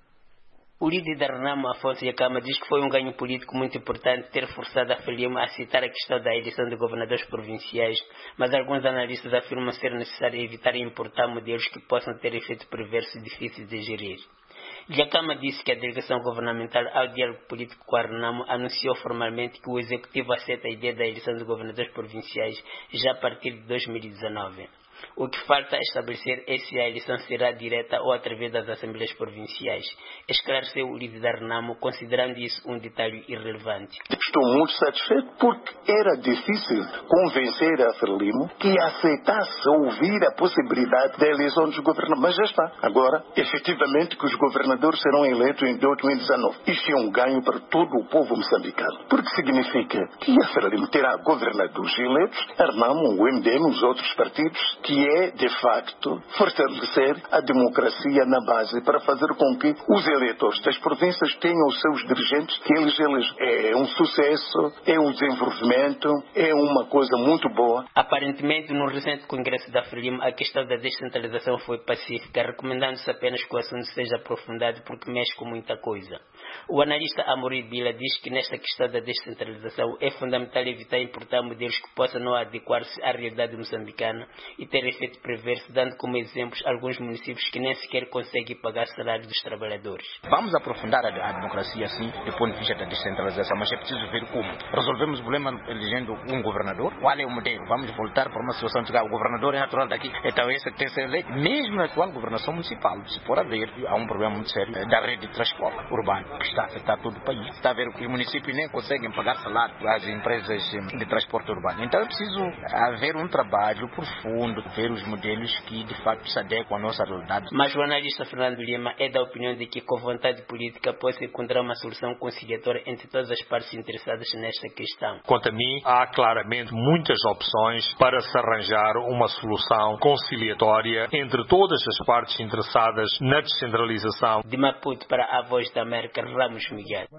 O líder da Renamo, Afonso Dhlakama, diz que foi um ganho político muito importante ter forçado a Frelimo a citar a questão da eleição de governadores provinciais, mas alguns analistas afirmam ser necessário evitar importar modelos que possam ter efeito perverso e difíceis de gerir. Dhlakama disse que a delegação governamental ao diálogo político com a Renamo anunciou formalmente que o Executivo aceita a ideia da eleição de governadores provinciais já a partir de dois mil e dezenove. O que falta estabelecer é se a eleição será direta ou através das assembleias provinciais. Esclareceu o líder da Renamo, considerando isso um detalhe irrelevante. Estou muito satisfeito porque era difícil convencer a Frelimo que aceitasse ouvir a possibilidade da eleição dos governadores. Mas já está. Agora, efetivamente, que os governadores serão eleitos em dois mil e dezenove. Isto é um ganho para todo o povo moçambicano. Porque significa que a Frelimo terá governadores eleitos, a Renamo, o M D M e os outros partidos que é, de facto, fortalecer a democracia na base para fazer com que os eleitores das províncias tenham os seus dirigentes, que eles, eles é um sucesso, é um desenvolvimento, é uma coisa muito boa. Aparentemente, no recente congresso da Frelimo, a questão da descentralização foi pacífica, recomendando-se apenas que o assunto seja aprofundado porque mexe com muita coisa. O analista Amory Bila diz que nesta questão da descentralização é fundamental evitar importar modelos que possam não adequar-se à realidade moçambicana e ter efeito perverso, dando como exemplos alguns municípios que nem sequer conseguem pagar salários dos trabalhadores. Vamos aprofundar a, a democracia, sim, do ponto de vista da descentralização, mas é preciso ver como. Resolvemos o problema elegendo um governador. Qual é o modelo? Vamos voltar para uma situação de que o governador é natural daqui, então esse que tem que ser eleito. Mesmo na atual governação municipal, se for a ver, há um problema muito sério da rede de transporte urbano, que está a afetar todo o país. Está a ver que os municípios nem conseguem pagar salário às empresas de transporte urbano. Então é preciso haver um trabalho profundo, ver os modelos que de facto se adequam à nossa realidade. Mas o analista Fernando Lima é da opinião de que com vontade política pode-se encontrar uma solução conciliatória entre todas as partes interessadas nesta questão. Quanto a mim, há claramente muitas opções para se arranjar uma solução conciliatória entre todas as partes interessadas na descentralização. De Maputo para a Voz da América, Ramos Miguel.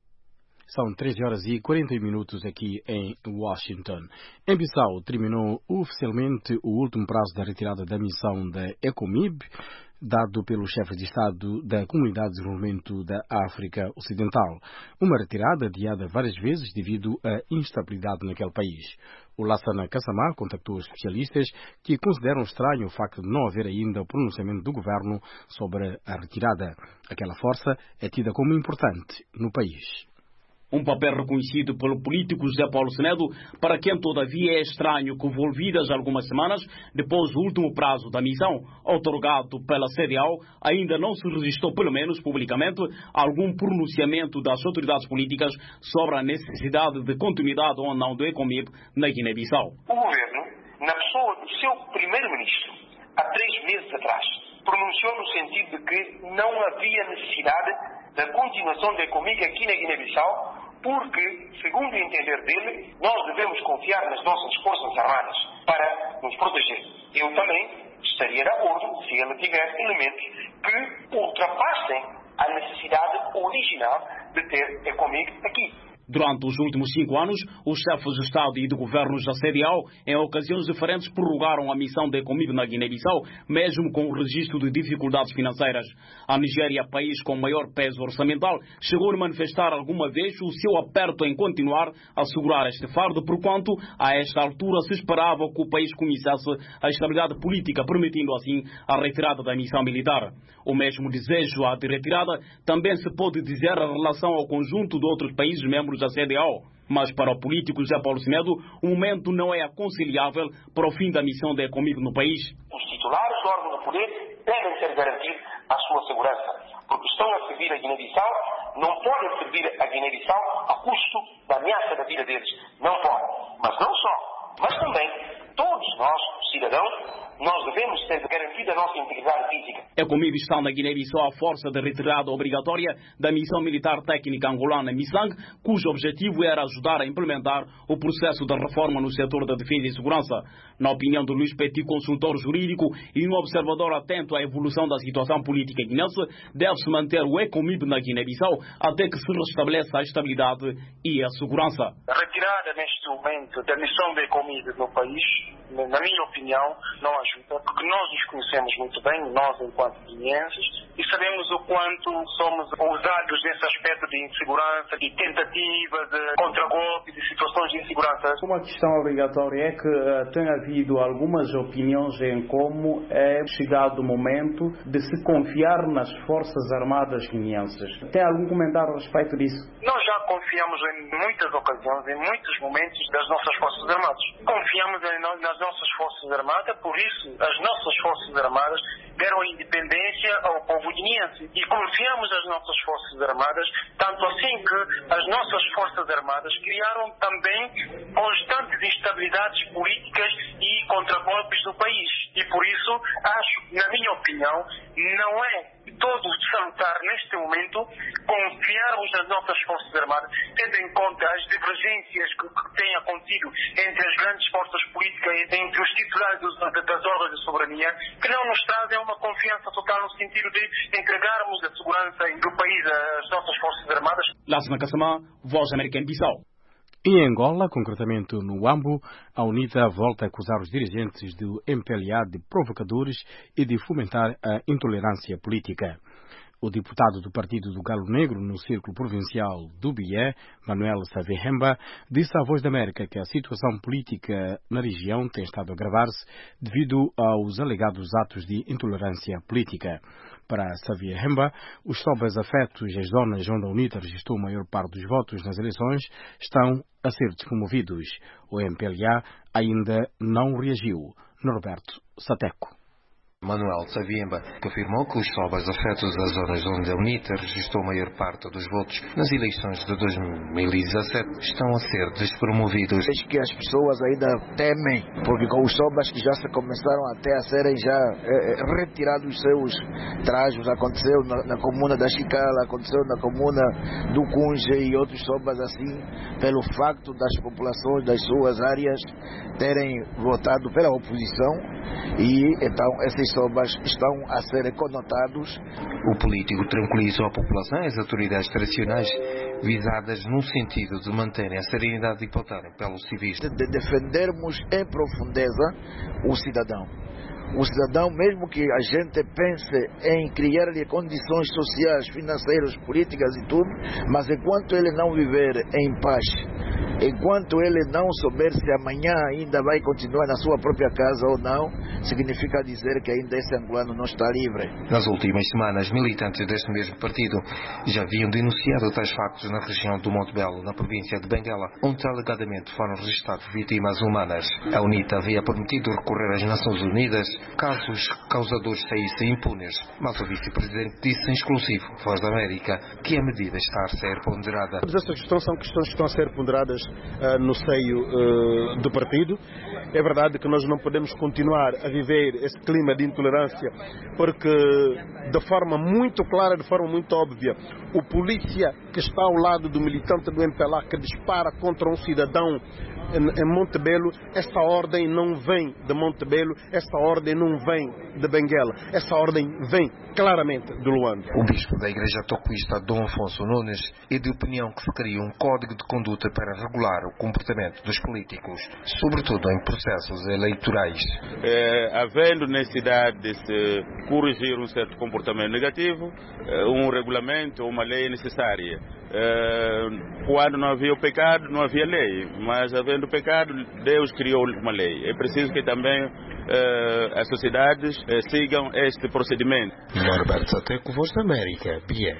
São treze horas e quarenta minutos aqui em Washington. Em Bissau, terminou oficialmente o último prazo da retirada da missão da ECOMIB, dado pelo chefe de Estado da Comunidade de Desenvolvimento da África Ocidental. Uma retirada adiada várias vezes devido à instabilidade naquele país. O Lassana Kassamá contactou os especialistas que consideram estranho o facto de não haver ainda o pronunciamento do governo sobre a retirada. Aquela força é tida como importante no país. Um papel reconhecido pelo político José Paulo Semedo, para quem todavia é estranho que, envolvidas algumas semanas depois do último prazo da missão, outorgado pela C D A O, ainda não se registrou, pelo menos publicamente, algum pronunciamento das autoridades políticas sobre a necessidade de continuidade ou não do ECOMIB na Guiné-Bissau. O governo, na pessoa do seu primeiro-ministro, há três meses atrás, pronunciou no sentido de que não havia necessidade da continuação da ECOMIG aqui na Guiné-Bissau, porque, segundo o entender dele, nós devemos confiar nas nossas forças armadas para nos proteger. Eu também estaria de acordo se ele tivesse elementos que ultrapassem a necessidade original de ter ECOMIG aqui. Durante os últimos cinco anos, os chefes de Estado e de governos da C D A O, em ocasiões diferentes, prorrogaram a missão da ECOMIB na Guiné-Bissau, mesmo com o registro de dificuldades financeiras. A Nigéria, país com maior peso orçamental, chegou a manifestar alguma vez o seu aperto em continuar a segurar este fardo, porquanto, a esta altura, se esperava que o país conhecesse a estabilidade política, permitindo assim a retirada da missão militar. O mesmo desejo à de retirada também se pode dizer em relação ao conjunto de outros países membros da C D A O. Mas para o político José Paulo Semedo, o momento não é aconselhável para o fim da missão da ECOMIB no país. Os titulares do órgão do poder devem ter garantido a sua segurança, porque estão a servir a Guiné-Bissau, não podem servir a Guiné-Bissau a custo da ameaça da vida deles. Não podem. Mas não só, mas também todos nós, cidadãos, nós devemos ter garantida a nossa integridade física. A ECOMIB está na Guiné-Bissau a força de retirada obrigatória da missão militar técnica angolana MISANG, cujo objetivo era ajudar a implementar o processo de reforma no setor da defesa e segurança. Na opinião de Luís Petit, consultor jurídico e um observador atento à evolução da situação política guinense, deve-se manter o ECOMIB na Guiné-Bissau até que se restabeleça a estabilidade e a segurança. A retirada neste momento da missão da ECOMIB no país, na minha opinião, não ajuda, porque nós nos conhecemos muito bem, nós enquanto guineenses, e sabemos o quanto somos ousados nesse aspecto de insegurança, de tentativa, de contragolpe, de situações de insegurança. Uma questão obrigatória é que uh, tem havido algumas opiniões em como é chegado o momento de se confiar nas Forças Armadas guineenses. Tem algum comentário a respeito disso? Nós já confiamos em muitas ocasiões, em muitos momentos das nossas Forças Armadas. Confiamos em nós, nas nossas Forças Armadas, por isso as nossas Forças Armadas deram a independência ao povo guineense. E confiamos nas nossas Forças Armadas, tanto assim que as nossas Forças Armadas criaram também constantes instabilidades políticas e contragolpes no país. E por isso, acho, na minha opinião, não é todos saltar neste momento, confiarmos nas nossas Forças Armadas, tendo em conta as divergências que, que têm acontecido entre as grandes forças políticas, entre os titulares dos, das ordens de soberania, que não nos trazem uma confiança total no sentido de entregarmos a segurança do país às nossas Forças Armadas. Lázaro Kassamá, Voz da América em Bissau. Em Angola, concretamente no Ambo, a UNITA volta a acusar os dirigentes do M P L A de provocadores e de fomentar a intolerância política. O deputado do Partido do Galo Negro no Círculo Provincial do Bié, Manuel Savihemba, disse à Voz da América que a situação política na região tem estado a agravar-se devido aos alegados atos de intolerância política. Para Savihemba, os sobres afetos às zonas onde a UNITA registrou a maior parte dos votos nas eleições estão a ser despromovidos. O M P L A ainda não reagiu. Norberto Sateco. Manuel Savihemba, que afirmou que os sobres afetos às zonas onde a UNITA registrou a maior parte dos votos nas eleições de dois mil e dezassete estão a ser despromovidos. Acho que as pessoas ainda temem, porque com os sobres que já se começaram até a serem já eh, retirados os seus trajos, aconteceu na, na comuna da Chicala, aconteceu na comuna do Cunge e outros sobres assim, pelo facto das populações das suas áreas terem votado pela oposição e então esses sobres estão a ser conotados. O político tranquilizou a população e as autoridades tradicionais visadas no sentido de manterem a serenidade e votarem pelos civis. De defendermos em profundeza o cidadão. O cidadão, mesmo que a gente pense em criar-lhe condições sociais, financeiras, políticas e tudo, mas enquanto ele não viver em paz, enquanto ele não souber se amanhã ainda vai continuar na sua própria casa ou não, significa dizer que ainda esse angolano não está livre. Nas últimas semanas, militantes deste mesmo partido já haviam denunciado tais factos na região do Monte Belo, na província de Benguela, onde alegadamente foram registradas vítimas humanas. A UNITA havia prometido recorrer às Nações Unidas caso os causadores saíssem impunes, mas o vice-presidente disse em exclusivo, Voz da América, que a medida está a ser ponderada. Todas essas questões são questões que estão a ser ponderadas uh, no seio uh, do partido. É verdade que nós não podemos continuar a viver esse clima de intolerância, porque de forma muito clara, de forma muito óbvia, o polícia que está ao lado do militante do M P L A que dispara contra um cidadão em Monte Belo, essa ordem não vem de Monte Belo, essa ordem não vem de Benguela, essa ordem vem claramente do Luanda. O bispo da Igreja Tocuísta, Dom Afonso Nunes, é de opinião que se cria um código de conduta para regular o comportamento dos políticos, sobretudo em processos eleitorais. É, havendo necessidade de se corrigir um certo comportamento negativo, um regulamento, uma lei é necessária. É, quando não havia o pecado, não havia lei, mas havendo pecado, Deus criou uma lei. É preciso que também é, as sociedades é, sigam este procedimento. Norberto Sateco, Voz da América, Bié.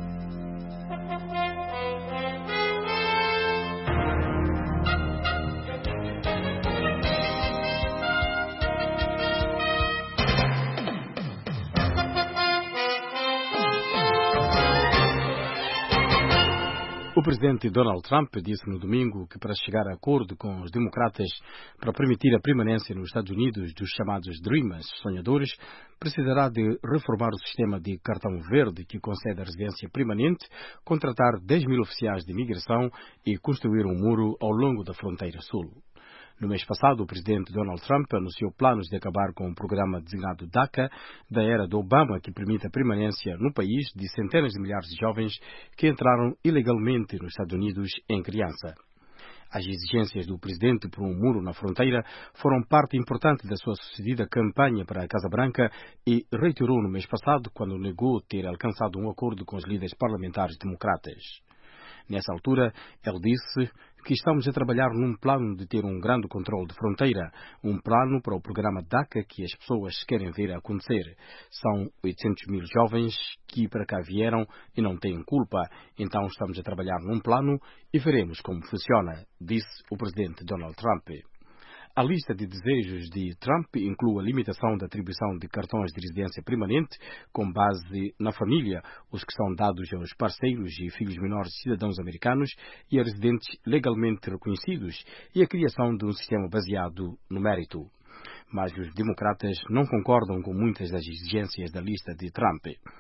O presidente Donald Trump disse no domingo que para chegar a acordo com os democratas para permitir a permanência nos Estados Unidos dos chamados Dreamers, sonhadores, precisará de reformar o sistema de cartão verde que concede a residência permanente, contratar dez mil oficiais de imigração e construir um muro ao longo da fronteira sul. No mês passado, o presidente Donald Trump anunciou planos de acabar com o programa designado DACA da era de Obama, que permite a permanência no país de centenas de milhares de jovens que entraram ilegalmente nos Estados Unidos em criança. As exigências do presidente por um muro na fronteira foram parte importante da sua sucedida campanha para a Casa Branca e reiterou no mês passado quando negou ter alcançado um acordo com os líderes parlamentares democratas. Nessa altura, ele disse que estamos a trabalhar num plano de ter um grande controle de fronteira, um plano para o programa DACA que as pessoas querem ver acontecer. São oitocentos mil jovens que para cá vieram e não têm culpa, então estamos a trabalhar num plano e veremos como funciona, disse o presidente Donald Trump. A lista de desejos de Trump inclui a limitação da atribuição de cartões de residência permanente com base na família, os que são dados aos parceiros e filhos menores de cidadãos americanos e a residentes legalmente reconhecidos, e a criação de um sistema baseado no mérito. Mas os democratas não concordam com muitas das exigências da lista de Trump.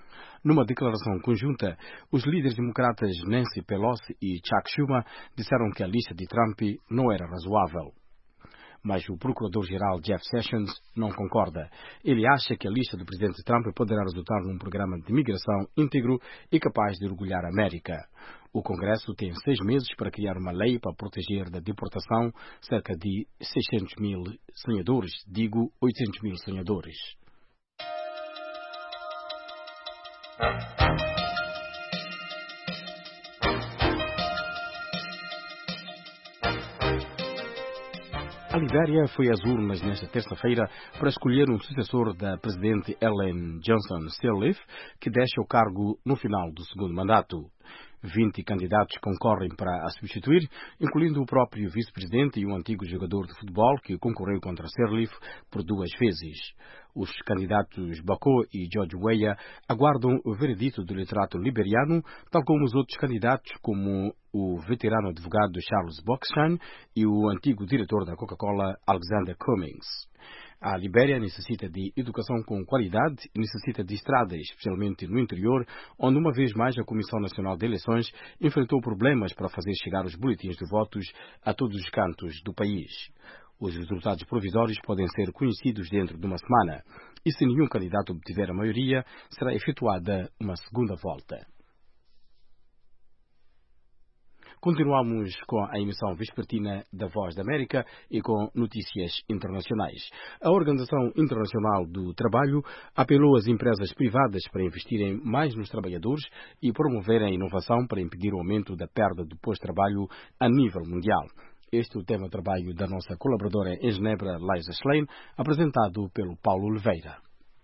Numa declaração conjunta, os líderes democratas Nancy Pelosi e Chuck Schumer disseram que a lista de Trump não era razoável. Mas o procurador-geral Jeff Sessions não concorda. Ele acha que a lista do presidente Trump poderá resultar num programa de imigração íntegro e capaz de orgulhar a América. O Congresso tem seis meses para criar uma lei para proteger da deportação cerca de seiscentos mil sonhadores, digo oitocentos mil sonhadores. A Libéria foi às urnas nesta terça-feira para escolher um sucessor da presidente Ellen Johnson Sirleaf, que deixa o cargo no final do segundo mandato. vinte candidatos concorrem para a substituir, incluindo o próprio vice-presidente e um antigo jogador de futebol que concorreu contra Sirleaf por duas vezes. Os candidatos Bako e George Weah aguardam o veredito do literato liberiano, tal como os outros candidatos, como o veterano advogado Charles Bockstein e o antigo diretor da Coca-Cola Alexander Cummings. A Libéria necessita de educação com qualidade e necessita de estradas, especialmente no interior, onde uma vez mais a Comissão Nacional de Eleições enfrentou problemas para fazer chegar os boletins de votos a todos os cantos do país. Os resultados provisórios podem ser conhecidos dentro de uma semana e, se nenhum candidato obtiver a maioria, será efetuada uma segunda volta. Continuamos com a emissão vespertina da Voz da América e com notícias internacionais. A Organização Internacional do Trabalho apelou às empresas privadas para investirem mais nos trabalhadores e promoverem a inovação para impedir o aumento da perda do pós-trabalho a nível mundial. Este é o tema de trabalho da nossa colaboradora em Genebra, Liza Schlein, apresentado pelo Paulo Oliveira.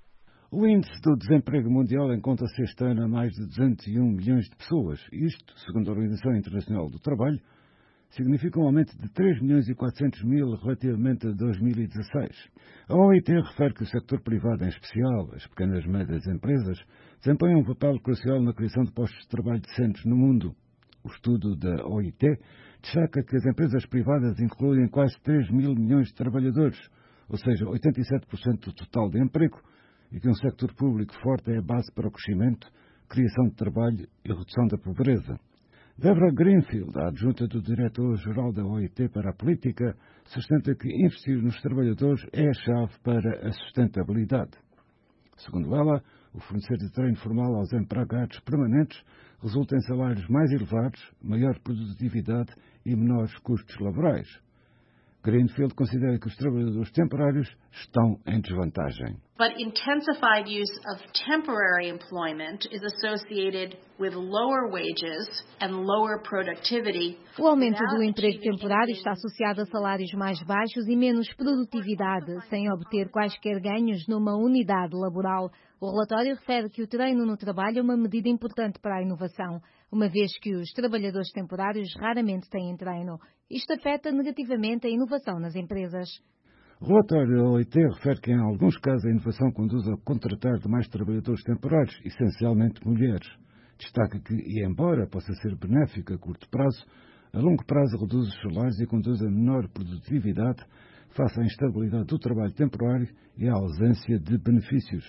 O índice do desemprego mundial encontra-se este ano a mais de duzentos e um milhões de pessoas. Isto, segundo a Organização Internacional do Trabalho, significa um aumento de três milhões e quatrocentos mil relativamente a dois mil e dezasseis. A O I T refere que o setor privado, em especial as pequenas e médias empresas, desempenham um papel crucial na criação de postos de trabalho decentes no mundo. O estudo da O I T destaca que as empresas privadas incluem quase três mil milhões de trabalhadores, ou seja, oitenta e sete por cento do total de emprego, e que um sector público forte é a base para o crescimento, criação de trabalho e redução da pobreza. Deborah Greenfield, a adjunta do diretor-geral da O I T para a política, sustenta que investir nos trabalhadores é a chave para a sustentabilidade. Segundo ela, o fornecer de treino formal aos empregados permanentes resulta em salários mais elevados, maior produtividade e menores custos laborais. Greenfield considera que os trabalhadores temporários estão em desvantagem. But intensified use of temporary employment is associated with lower wages and lower productivity. O aumento do emprego temporário está associado a salários mais baixos e menos produtividade, sem obter quaisquer ganhos numa unidade laboral. O relatório refere que o treino no trabalho é uma medida importante para a inovação, uma vez que os trabalhadores temporários raramente têm treino. Isto afeta negativamente a inovação nas empresas. O relatório da O I T refere que, em alguns casos, a inovação conduz a contratar mais trabalhadores temporários, essencialmente mulheres. Destaca que, e embora possa ser benéfico a curto prazo, a longo prazo reduz os salários e conduz a menor produtividade face à instabilidade do trabalho temporário e à ausência de benefícios.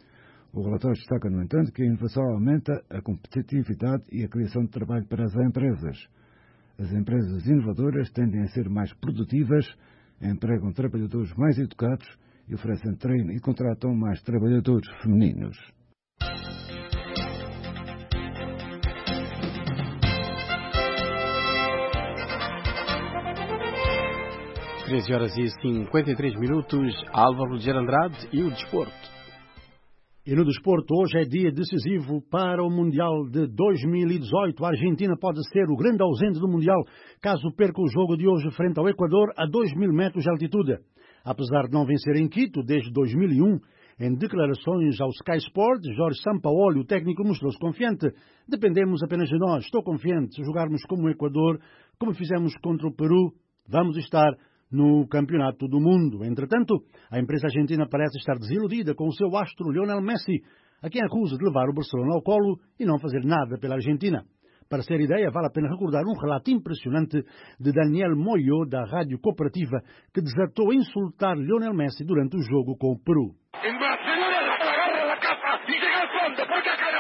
O relatório destaca, no entanto, que a inovação aumenta a competitividade e a criação de trabalho para as empresas. As empresas inovadoras tendem a ser mais produtivas, empregam trabalhadores mais educados e oferecem treino e contratam mais trabalhadores femininos. treze horas e cinquenta e três minutos, Álvaro de Andrade e o desporto. E no desporto, hoje é dia decisivo para o Mundial de dois mil e dezoito. A Argentina pode ser o grande ausente do Mundial caso perca o jogo de hoje frente ao Equador a dois mil metros de altitude. Apesar de não vencer em Quito desde dois mil e um, em declarações ao Sky Sport, Jorge Sampaoli, o técnico, mostrou-se confiante. Dependemos apenas de nós. Estou confiante. Se jogarmos como o Equador, como fizemos contra o Peru, vamos estar no Campeonato do Mundo. Entretanto, a empresa argentina parece estar desiludida com o seu astro Lionel Messi, a quem acusa de levar o Barcelona ao colo e não fazer nada pela Argentina. Para ter ideia, vale a pena recordar um relato impressionante de Daniel Moyo, da Rádio Cooperativa, que desertou a insultar Lionel Messi durante o jogo com o Peru. En Barcelona la agarra la capa y llega al fondo, porque acá no.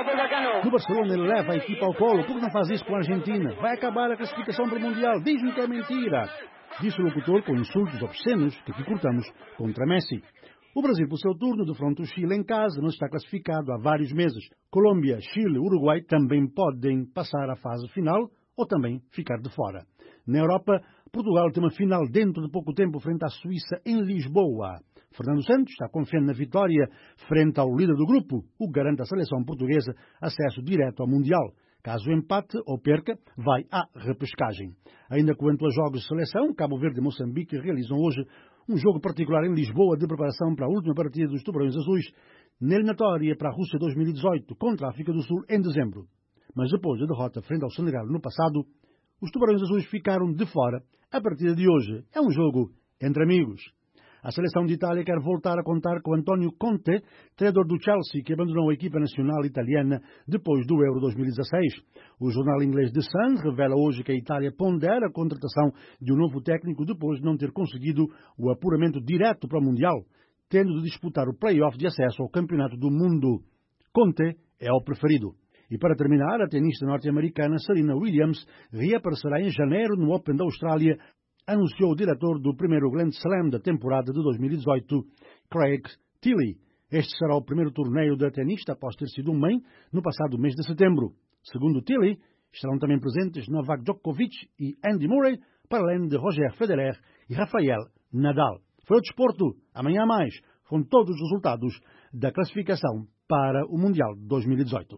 No Barcelona ele leva a equipa ao colo. Por que não faz isso com a Argentina? Vai acabar a classificação para o Mundial. Diz-me que é mentira. Disse o locutor com insultos obscenos que aqui cortamos contra Messi. O Brasil, por seu turno, defronta o Chile em casa, não está classificado há vários meses. Colômbia, Chile e Uruguai também podem passar à fase final ou também ficar de fora. Na Europa, Portugal tem uma final dentro de pouco tempo frente à Suíça em Lisboa. Fernando Santos está confiante na vitória frente ao líder do grupo, o que garante à seleção portuguesa acesso direto ao Mundial. Caso empate ou perca, vai à repescagem. Ainda quanto a jogos de seleção, Cabo Verde e Moçambique realizam hoje um jogo particular em Lisboa de preparação para a última partida dos Tubarões Azuis, na eliminatória para a Rússia dois mil e dezoito, contra a África do Sul em dezembro. Mas depois da derrota frente ao Senegal no passado, os Tubarões Azuis ficaram de fora. A partida de hoje é um jogo entre amigos. A seleção de Itália quer voltar a contar com Antonio Conte, treinador do Chelsea, que abandonou a equipa nacional italiana depois do Euro dois mil e dezasseis. O jornal inglês The Sun revela hoje que a Itália pondera a contratação de um novo técnico depois de não ter conseguido o apuramento direto para o Mundial, tendo de disputar o play-off de acesso ao Campeonato do Mundo. Conte é o preferido. E para terminar, a tenista norte-americana Serena Williams reaparecerá em janeiro no Open da Austrália, anunciou o diretor do primeiro Grand Slam da temporada de dois mil e dezoito, Craig Tiley. Este será o primeiro torneio da tenista após ter sido mãe no passado mês de setembro. Segundo Tiley, estarão também presentes Novak Djokovic e Andy Murray, para além de Roger Federer e Rafael Nadal. Foi o desporto. Amanhã há mais, com todos os resultados da classificação para o Mundial de dois mil e dezoito.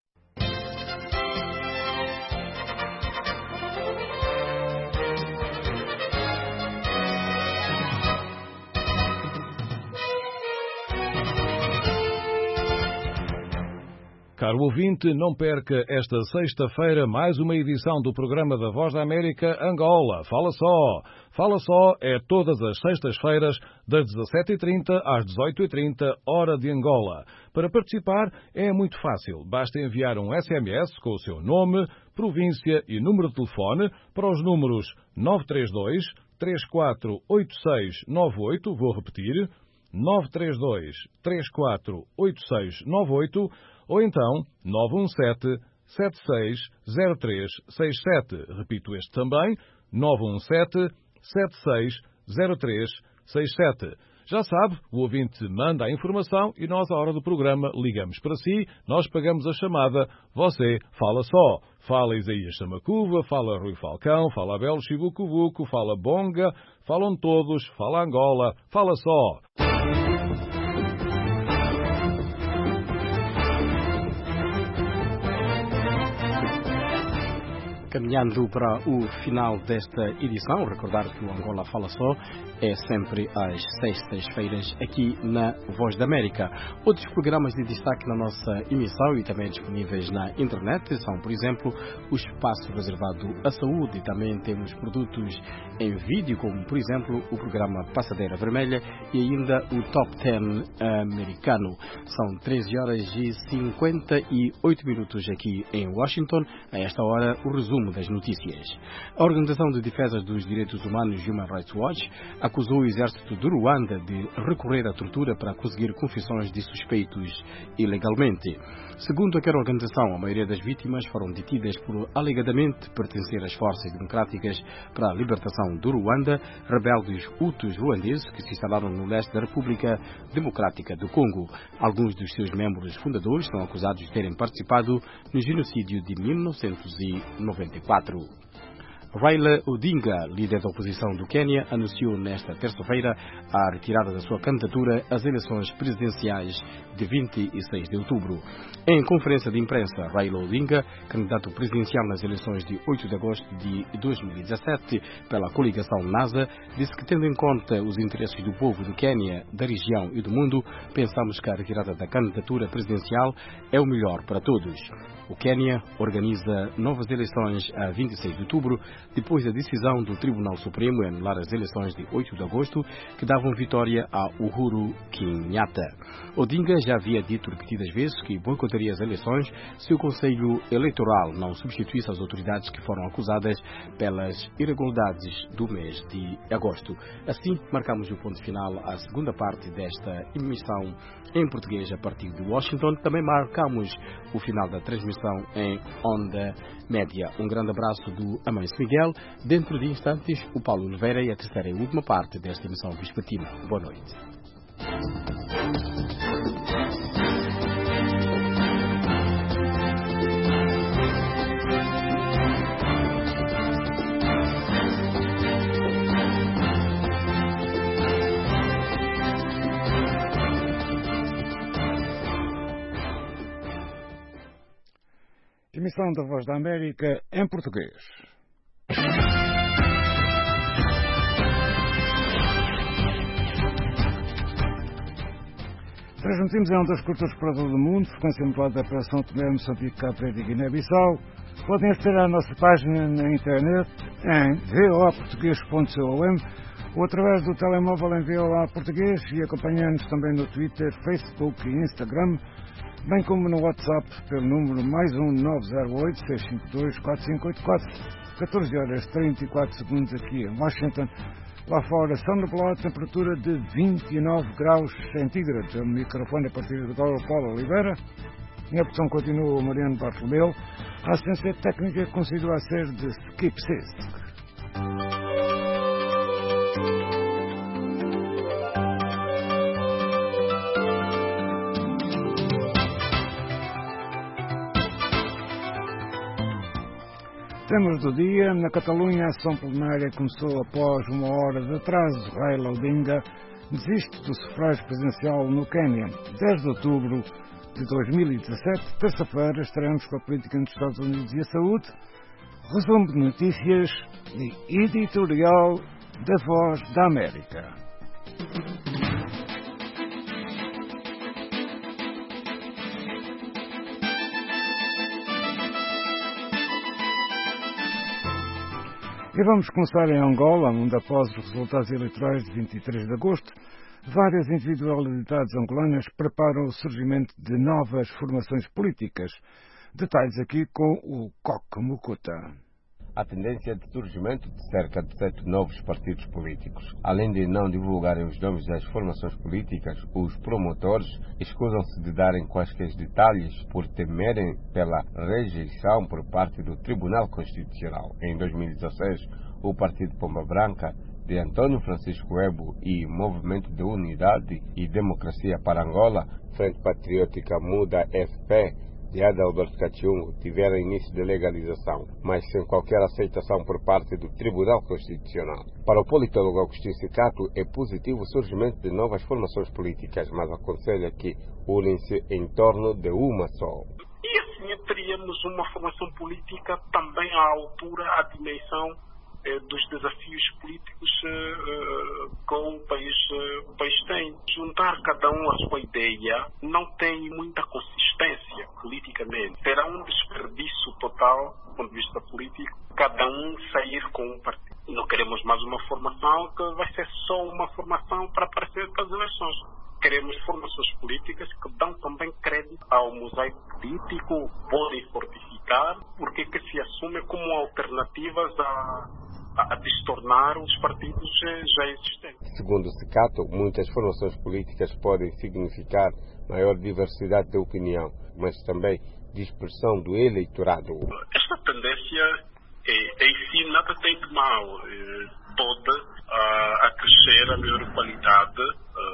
Caro ouvinte, não perca esta sexta-feira mais uma edição do programa da Voz da América Angola. Fala só! Fala só é todas as sextas-feiras, das dezassete e trinta às dezoito e trinta, hora de Angola. Para participar é muito fácil. Basta enviar um S M S com o seu nome, província e número de telefone para os números nove três dois, três quatro oito seis nove oito, vou repetir, nove três dois, três quatro oito seis nove oito, ou então nove um sete, sete seis zero três seis sete. Repito este também, nove um sete, sete seis zero três seis sete. Já sabe, o ouvinte manda a informação e nós, à hora do programa, ligamos para si, nós pagamos a chamada, você fala só. Fala Isaías Samacuva, fala Rui Falcão, fala Abel Chibucubuco, fala Bonga, falam todos, fala Angola, fala só. Caminhando para o final desta edição, recordar que o Angola Fala Só é sempre às sextas-feiras aqui na Voz da América. Outros programas de destaque na nossa emissão e também disponíveis na internet são, por exemplo, o espaço reservado à saúde e também temos produtos em vídeo, como, por exemplo, o programa Passadeira Vermelha e ainda o Top dez americano. São treze horas e cinquenta e oito minutos aqui em Washington. A esta hora, o resumo das notícias. A Organização de Defesa dos Direitos Humanos Human Rights Watch acusou o exército de Ruanda de recorrer à tortura para conseguir confissões de suspeitos ilegalmente. Segundo aquela organização, a maioria das vítimas foram detidas por alegadamente pertencer às forças democráticas para a libertação do Ruanda, rebeldes hutus ruandeses que se instalaram no leste da República Democrática do Congo. Alguns dos seus membros fundadores são acusados de terem participado no genocídio de mil novecentos e noventa e quatro. Raila Odinga, líder da oposição do Quênia, anunciou nesta terça-feira a retirada da sua candidatura às eleições presidenciais de vinte e seis de outubro. Em conferência de imprensa, Raila Odinga, candidato presidencial nas eleições de oito de agosto de dois mil e dezassete pela coligação NASA, disse que, tendo em conta os interesses do povo do Quênia, da região e do mundo, pensamos que a retirada da candidatura presidencial é o melhor para todos. O Quênia organiza novas eleições a vinte e seis de outubro, depois da decisão do Tribunal Supremo em anular as eleições de oito de agosto, que davam vitória a Uhuru Kenyatta. Odinga já havia dito repetidas vezes que boicotaria as eleições se o Conselho Eleitoral não substituísse as autoridades que foram acusadas pelas irregularidades do mês de agosto. Assim, marcamos o ponto final à segunda parte desta emissão em português a partir de Washington. Também marcamos o final da transmissão em onda média. Um grande abraço do Amâncio Miguel. Dentro de instantes, o Paulo Oliveira e a terceira e última parte desta emissão vespertina. Boa noite. Emissão da Voz da América em português. Transmitimos em ondas curtas para todo o mundo, frequência modulada para São Tomé, Moçambique, Cabo Verde e Guiné-Bissau. Podem aceder à nossa página na internet em voa português ponto com ou através do telemóvel em voa português e acompanhando-nos também no Twitter, Facebook e Instagram, bem como no WhatsApp pelo número mais um nove zero oito, seis cinco dois, quatro cinco oito quatro. catorze horas e trinta e quatro segundos aqui em Washington. Lá fora, são nublado, temperatura de vinte e nove graus centígrados. O microfone a partir do Paulo Oliveira. Minha opção continua o Mariano Bartolomeu. A assistência técnica continua a ser de Skip Sisk. Temas do dia. Na Catalunha, a ação plenária começou após uma hora de atraso. Raila Odinga desiste do sufrágio presidencial no Quênia. dez de outubro de dois mil e dezassete, terça-feira, estaremos com a política nos Estados Unidos e a saúde. Resumo de notícias e editorial da Voz da América. E vamos começar em Angola, onde após os resultados eleitorais de vinte e três de agosto, várias individualidades angolanas preparam o surgimento de novas formações políticas. Detalhes aqui com o Coque Mucuta. A tendência de surgimento de cerca de sete novos partidos políticos. Além de não divulgarem os nomes das formações políticas, os promotores escusam-se de darem quaisquer detalhes por temerem pela rejeição por parte do Tribunal Constitucional. Em dois mil e dezasseis, o Partido Pomba Branca, de Antônio Francisco Ebo e Movimento de Unidade e Democracia para Angola, Frente Patriótica Muda F P, de Adalberto Cachungo, tiveram início de legalização, mas sem qualquer aceitação por parte do Tribunal Constitucional. Para o politólogo Agostinho Cicato, é positivo o surgimento de novas formações políticas, mas aconselha que unem-se em torno de uma só. E assim teríamos uma formação política também à altura, à dimensão eh, dos desafios políticos eh, que o país, eh, o país tem. Juntar cada um a sua ideia não tem muita consistência politicamente. Será um desperdício total, do ponto de vista político, cada um sair com um partido. Não queremos mais uma formação que vai ser só uma formação para aparecer para as eleições. Queremos formações políticas que dão também crédito ao mosaico político, podem fortificar, porque que se assume como alternativas a, a, a destornar os partidos já existentes. Segundo o Cicato, muitas formações políticas podem significar maior diversidade de opinião, mas também dispersão do eleitorado. Esta tendência é, em si nada tem de mal, é, toda a, a crescer a melhor qualidade,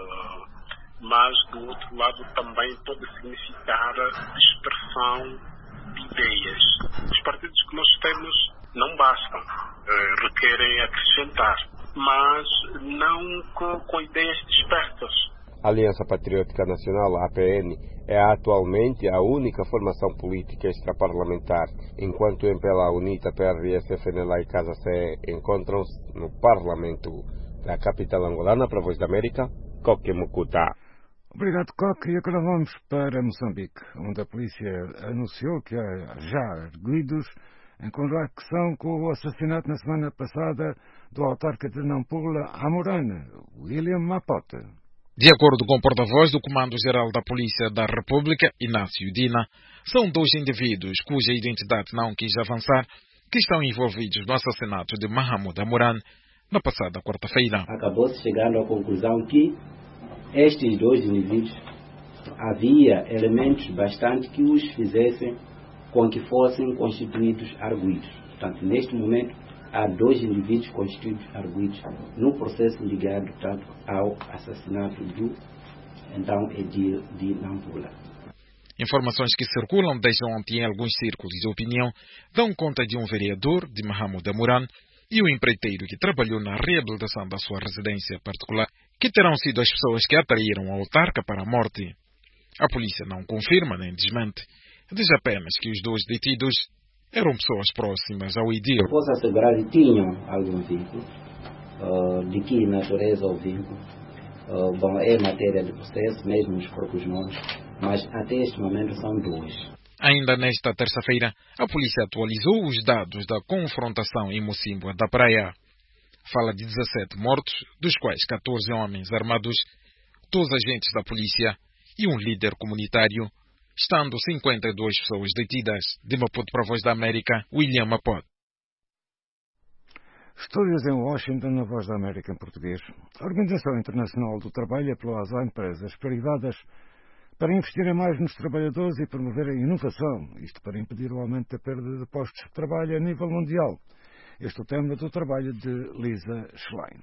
a, mas do outro lado também pode significar dispersão de ideias. Os partidos que nós temos não bastam, eh, requerem acrescentar, mas não com, com ideias dispersas. A Aliança Patriótica Nacional, A P N, é atualmente a única formação política extraparlamentar, enquanto o M P L A, UNITA, P R S, F N L A e Casa C E encontram-se no Parlamento. Da capital angolana, para a Voz da América, Coque Mucuta. Obrigado, Coque. E agora vamos para Moçambique, onde a polícia anunciou que há já arguidos em conexão com o assassinato na semana passada do autarca de Nampula, Amurana, William Mapote. De acordo com o porta-voz do Comando-Geral da Polícia da República, Inácio Dina, são dois indivíduos cuja identidade não quis avançar que estão envolvidos no assassinato de Mahamoud Amoran na passada quarta-feira. Acabou-se chegando à conclusão que estes dois indivíduos havia elementos bastante que os fizessem com que fossem constituídos arguidos. Portanto, neste momento, há dois indivíduos constituídos arguidos no processo ligado, portanto, ao assassinato do então edil de Nampula. Informações que circulam desde ontem em alguns círculos de opinião dão conta de um vereador de Mahamoud Amoran e o empreiteiro que trabalhou na reabilitação da sua residência particular, que terão sido as pessoas que atraíram a autarca para a morte. A polícia não confirma nem desmente, diz apenas que os dois detidos eram pessoas próximas ao edil. Posso assegurar que tinham algum vínculo. Uh, de que natureza o vínculo? Uh, bom, é matéria de processo, mesmo os próprios nomes, mas até este momento são dois. Ainda nesta terça-feira, a polícia atualizou os dados da confrontação em Mocimboa da Praia. Fala de dezessete mortos, dos quais catorze homens armados, dois agentes da polícia e um líder comunitário, estando cinquenta e duas pessoas detidas. De Maputo para a Voz da América, William Mapote. Estúdios em Washington, na Voz da América em português. A Organização Internacional do Trabalho apelou às empresas privadas para investirem mais nos trabalhadores e promoverem a inovação, isto para impedir o aumento da perda de postos de trabalho a nível mundial. Este é o tema do trabalho de Lisa Schlein.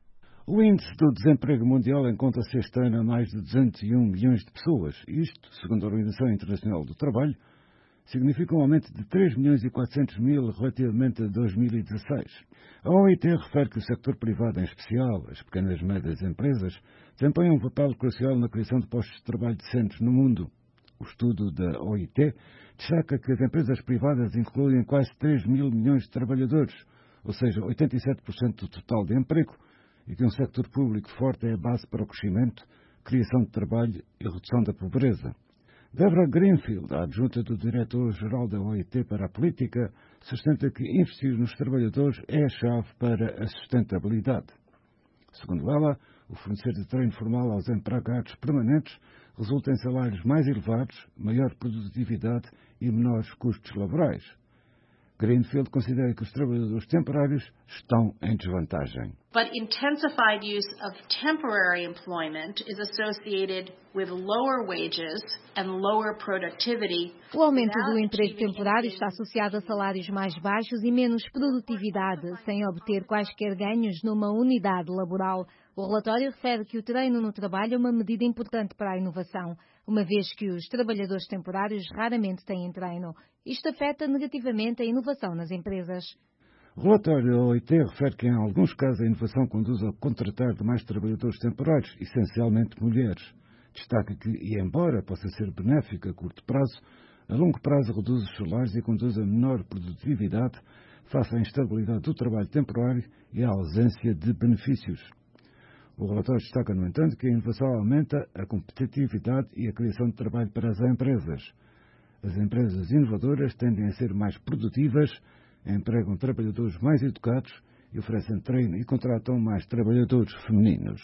O índice do desemprego mundial encontra-se este ano a mais de duzentos e um milhões de pessoas. Isto, segundo a Organização Internacional do Trabalho, significa um aumento de três milhões e quatrocentos mil relativamente a dois mil e dezesseis. A O I T refere que o setor privado, em especial as pequenas e médias empresas, desempenham um papel crucial na criação de postos de trabalho decentes no mundo. O estudo da O I T destaca que as empresas privadas incluem quase três mil milhões de trabalhadores, ou seja, oitenta e sete por cento do total de emprego, e que um setor público forte é a base para o crescimento, criação de trabalho e redução da pobreza. Deborah Greenfield, a adjunta do diretor-geral da O I T para a política, sustenta que investir nos trabalhadores é a chave para a sustentabilidade. Segundo ela, o fornecer de treino formal aos empregados permanentes resulta em salários mais elevados, maior produtividade e menores custos laborais. Greenfield considera que os trabalhadores temporários estão em desvantagem. But intensified use of temporary employment is associated with lower wages and lower productivity. O aumento do emprego temporário está associado a salários mais baixos e menos produtividade, sem obter quaisquer ganhos numa unidade laboral. O relatório refere que o treino no trabalho é uma medida importante para a inovação, uma vez que os trabalhadores temporários raramente têm treino. Isto afeta negativamente a inovação nas empresas. O relatório da O I T refere que, em alguns casos, a inovação conduz a contratar mais trabalhadores temporários, essencialmente mulheres. Destaca que, e embora possa ser benéfico a curto prazo, a longo prazo reduz os salários e conduz a menor produtividade face à instabilidade do trabalho temporário e à ausência de benefícios. O relatório destaca, no entanto, que a inovação aumenta a competitividade e a criação de trabalho para as empresas. As empresas inovadoras tendem a ser mais produtivas, empregam trabalhadores mais educados e oferecem treino e contratam mais trabalhadores femininos.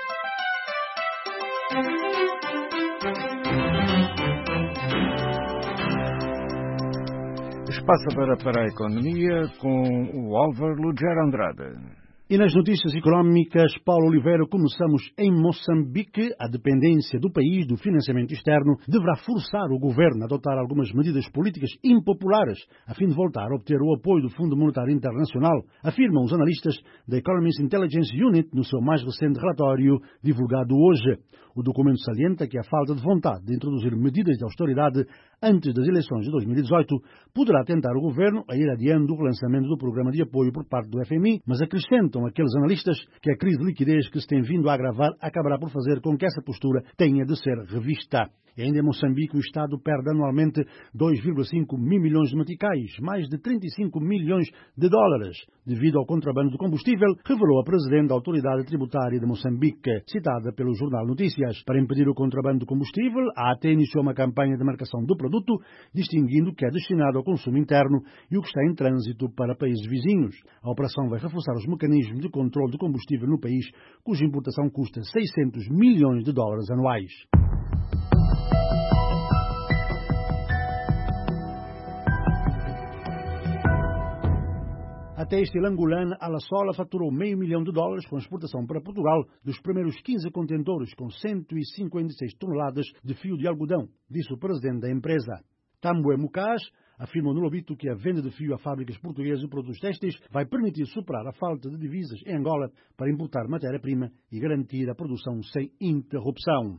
Espaço agora para a economia com o Álvaro Lugero Andrade. E nas notícias económicas, Paulo Oliveira, começamos em Moçambique. A dependência do país do financiamento externo deverá forçar o governo a adotar algumas medidas políticas impopulares a fim de voltar a obter o apoio do Fundo Monetário Internacional, afirmam os analistas da Economist Intelligence Unit no seu mais recente relatório divulgado hoje. O documento salienta que a falta de vontade de introduzir medidas de austeridade antes das eleições de dois mil e dezoito poderá tentar o governo a ir adiando o relançamento do programa de apoio por parte do F M I, mas acrescentam aqueles analistas que a crise de liquidez que se tem vindo a agravar acabará por fazer com que essa postura tenha de ser revista. E ainda em Moçambique, o Estado perde anualmente dois vírgula cinco mil milhões de meticais, mais de trinta e cinco milhões de dólares, devido ao contrabando de combustível, revelou a presidente da Autoridade Tributária de Moçambique, citada pelo Jornal Notícias. Para impedir o contrabando de combustível, a AT iniciou uma campanha de marcação do produto, distinguindo o que é destinado ao consumo interno e o que está em trânsito para países vizinhos. A operação vai reforçar os mecanismos de controle de combustível no país, cuja importação custa seiscentos milhões de dólares anuais. A têxtil angolana Alasola faturou meio milhão de dólares com a exportação para Portugal dos primeiros quinze contentores com cento e cinquenta e seis toneladas de fio de algodão, disse o presidente da empresa. Tambue Mucas afirmou no Lobito que a venda de fio a fábricas portuguesas de produtos têxteis vai permitir superar a falta de divisas em Angola para importar matéria-prima e garantir a produção sem interrupção.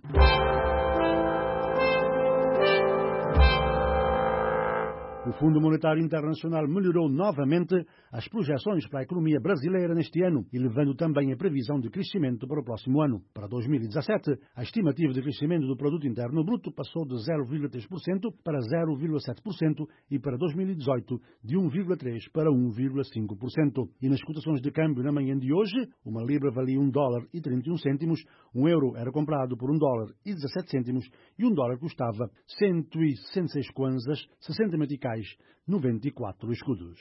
O Fundo Monetário Internacional melhorou novamente as projeções para a economia brasileira neste ano, elevando também a previsão de crescimento para o próximo ano. Para dois mil e dezassete, a estimativa de crescimento do Produto Interno Bruto passou de zero vírgula três por cento para zero vírgula sete por cento e para dois mil e dezoito de um vírgula três por cento para um vírgula cinco por cento. E nas cotações de câmbio na manhã de hoje, uma libra valia um dólar e trinta e um cêntimos, um euro era comprado por um dólar e dezassete cêntimos e um dólar custava cento e sessenta e seis kwanzas, sessenta meticais, noventa e quatro escudos.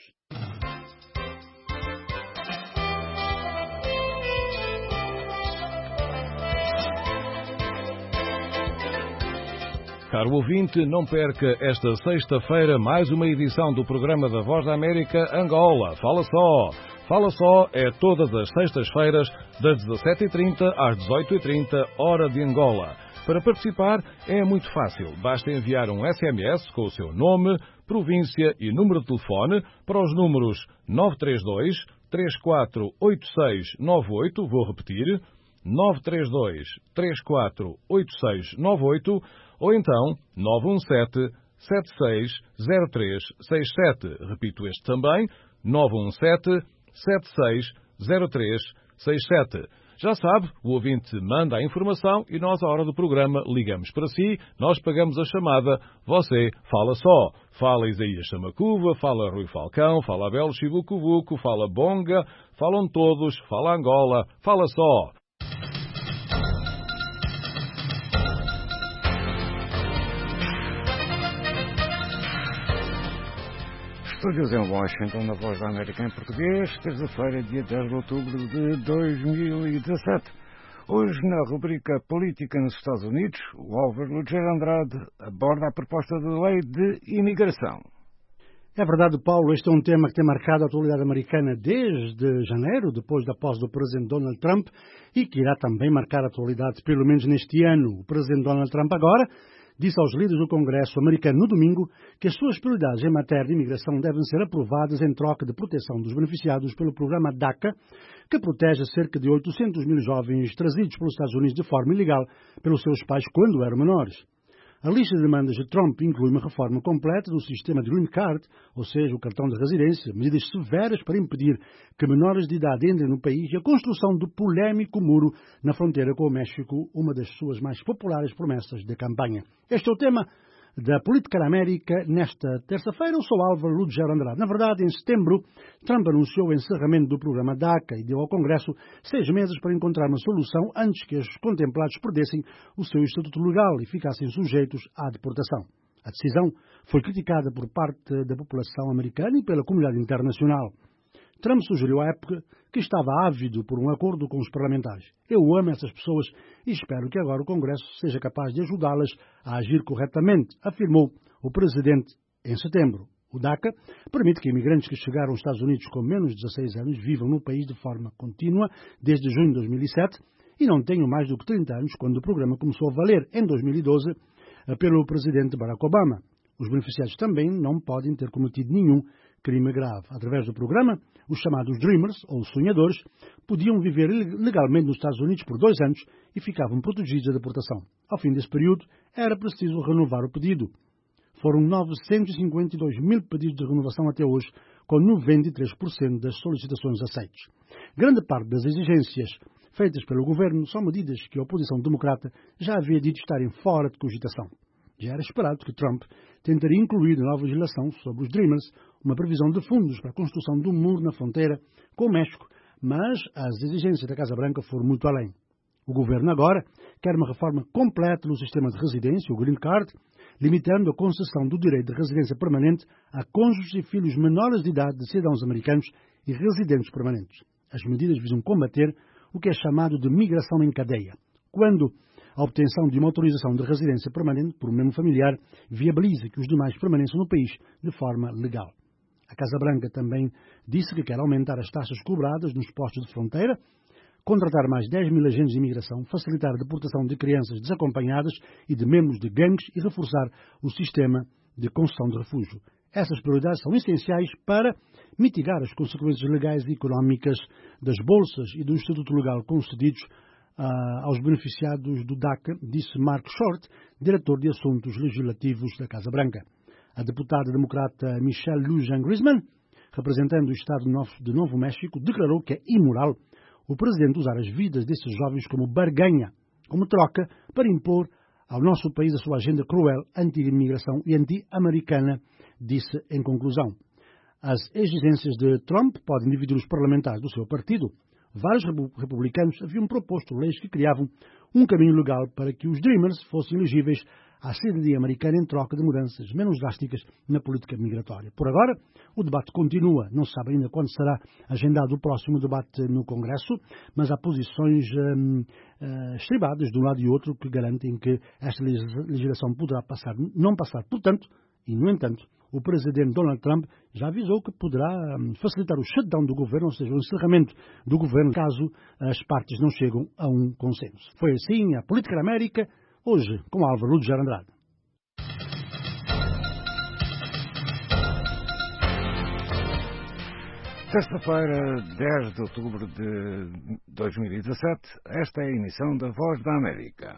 Caro ouvinte, não perca esta sexta-feira mais uma edição do programa da Voz da América Angola. Fala só! Fala só é todas as sextas-feiras das dezassete e trinta às dezoito e trinta, hora de Angola. Para participar é muito fácil. Basta enviar um S M S com o seu nome, província e número de telefone para os números nove três dois, três quatro oito seis nove oito, vou repetir, nove três dois, três quatro oito seis nove oito, ou então nove um sete, sete seis zero três seis sete. Repito este também, nove um sete, sete seis zero três seis sete. Já sabe, o ouvinte manda a informação e nós, à hora do programa, ligamos para si, nós pagamos a chamada, você fala só. Fala Isaías Chamacuva, fala Rui Falcão, fala Abel Chibucuvuco, fala Bonga, falam todos, fala Angola, fala só. Estúdios em Washington, na Voz da América em português, terça-feira, dia dez de outubro de dois mil e dezassete. Hoje, na rubrica Política nos Estados Unidos, o Álvaro Lugero Andrade aborda a proposta de lei de imigração. É verdade, Paulo, este é um tema que tem marcado a atualidade americana desde janeiro, depois da posse do presidente Donald Trump, e que irá também marcar a atualidade pelo menos neste ano. O presidente Donald Trump agora disse aos líderes do Congresso americano no domingo que as suas prioridades em matéria de imigração devem ser aprovadas em troca de proteção dos beneficiados pelo programa DACA, que protege cerca de oitocentos mil jovens trazidos pelos Estados Unidos de forma ilegal pelos seus pais quando eram menores. A lista de demandas de Trump inclui uma reforma completa do sistema de Green Card, ou seja, o cartão de residência, medidas severas para impedir que menores de idade entrem no país e a construção do polémico muro na fronteira com o México, uma das suas mais populares promessas de campanha. Este é o tema da Política na América nesta terça-feira. Eu sou Álvaro Lugero Andrade. Na verdade, em setembro, Trump anunciou o encerramento do programa DACA e deu ao Congresso seis meses para encontrar uma solução antes que os contemplados perdessem o seu estatuto legal e ficassem sujeitos à deportação. A decisão foi criticada por parte da população americana e pela comunidade internacional. Trump sugeriu à época que estava ávido por um acordo com os parlamentares. Eu amo essas pessoas e espero que agora o Congresso seja capaz de ajudá-las a agir corretamente, afirmou o presidente em setembro. O DACA permite que imigrantes que chegaram aos Estados Unidos com menos de dezasseis anos vivam no país de forma contínua desde junho de dois mil e sete e não tenham mais do que trinta anos quando o programa começou a valer em dois mil e doze pelo presidente Barack Obama. Os beneficiados também não podem ter cometido nenhum crime grave. Através do programa, os chamados Dreamers, ou sonhadores, podiam viver legalmente nos Estados Unidos por dois anos e ficavam protegidos da deportação. Ao fim desse período, era preciso renovar o pedido. Foram novecentos e cinquenta e dois mil pedidos de renovação até hoje, com noventa e três por cento das solicitações aceitas. Grande parte das exigências feitas pelo governo são medidas que a oposição democrata já havia dito estarem fora de cogitação. Já era esperado que Trump tentaria incluir na nova legislação sobre os Dreamers uma previsão de fundos para a construção de um muro na fronteira com o México, mas as exigências da Casa Branca foram muito além. O governo agora quer uma reforma completa no sistema de residência, o Green Card, limitando a concessão do direito de residência permanente a cônjuges e filhos menores de idade de cidadãos americanos e residentes permanentes. As medidas visam combater o que é chamado de migração em cadeia, quando a obtenção de uma autorização de residência permanente por um membro familiar viabiliza que os demais permaneçam no país de forma legal. A Casa Branca também disse que quer aumentar as taxas cobradas nos postos de fronteira, contratar mais dez mil agentes de imigração, facilitar a deportação de crianças desacompanhadas e de membros de gangues e reforçar o sistema de concessão de refúgio. Essas prioridades são essenciais para mitigar as consequências legais e económicas das bolsas e do Estatuto Legal concedidos Uh, aos beneficiados do D A C A, disse Mark Short, diretor de Assuntos Legislativos da Casa Branca. A deputada democrata Michelle Lujan Grissman, representando o Estado de Novo México, declarou que é imoral o presidente usar as vidas desses jovens como barganha, como troca para impor ao nosso país a sua agenda cruel, anti-imigração e anti-americana, disse em conclusão. As exigências de Trump podem dividir os parlamentares do seu partido. Vários republicanos haviam proposto leis que criavam um caminho legal para que os Dreamers fossem elegíveis à cidadania americana em troca de mudanças menos drásticas na política migratória. Por agora, o debate continua. Não se sabe ainda quando será agendado o próximo debate no Congresso, mas há posições hum, uh, estribadas de um lado e outro que garantem que esta legislação poderá passar, não passar. Portanto, e no entanto, o presidente Donald Trump já avisou que poderá facilitar o shutdown do governo, ou seja, o encerramento do governo, caso as partes não chegam a um consenso. Foi assim a Política da América, hoje com Álvaro Lujar Andrade. Sexta-feira, dez de outubro de dois mil e dezassete, esta é a emissão da Voz da América.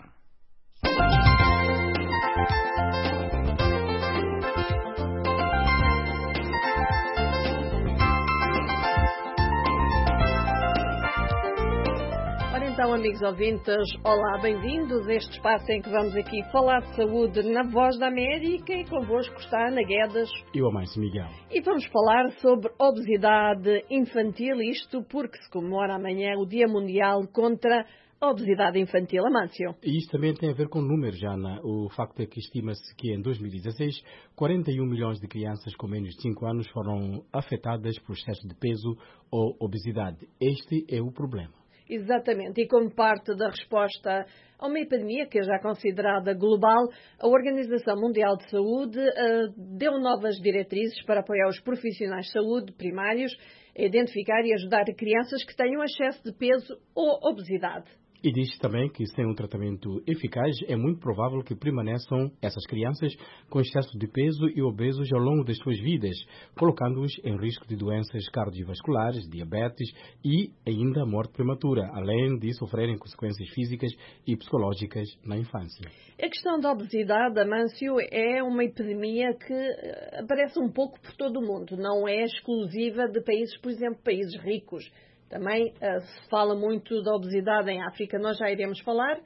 Então, amigos ouvintes, olá, bem-vindos a este espaço em que vamos aqui falar de saúde na Voz da América e convosco está Ana Guedes e o Amâncio Miguel. E vamos falar sobre obesidade infantil, isto porque se comemora amanhã o Dia Mundial contra a Obesidade Infantil. Amâncio. E isto também tem a ver com números, Ana. O facto é que estima-se que em dois mil e dezasseis, quarenta e um milhões de crianças com menos de cinco anos foram afetadas por excesso de peso ou obesidade. Este é o problema. Exatamente, e como parte da resposta a uma epidemia que é já considerada global, a Organização Mundial de Saúde uh, deu novas diretrizes para apoiar os profissionais de saúde primários a identificar e ajudar crianças que tenham excesso de peso ou obesidade. E diz também que sem um tratamento eficaz é muito provável que permaneçam essas crianças com excesso de peso e obesos ao longo das suas vidas, colocando-os em risco de doenças cardiovasculares, diabetes e ainda morte prematura, além de sofrerem consequências físicas e psicológicas na infância. A questão da obesidade, Amâncio, é uma epidemia que aparece um pouco por todo o mundo, não é exclusiva de países, por exemplo, países ricos. Também uh, se fala muito da obesidade em África, nós já iremos falar.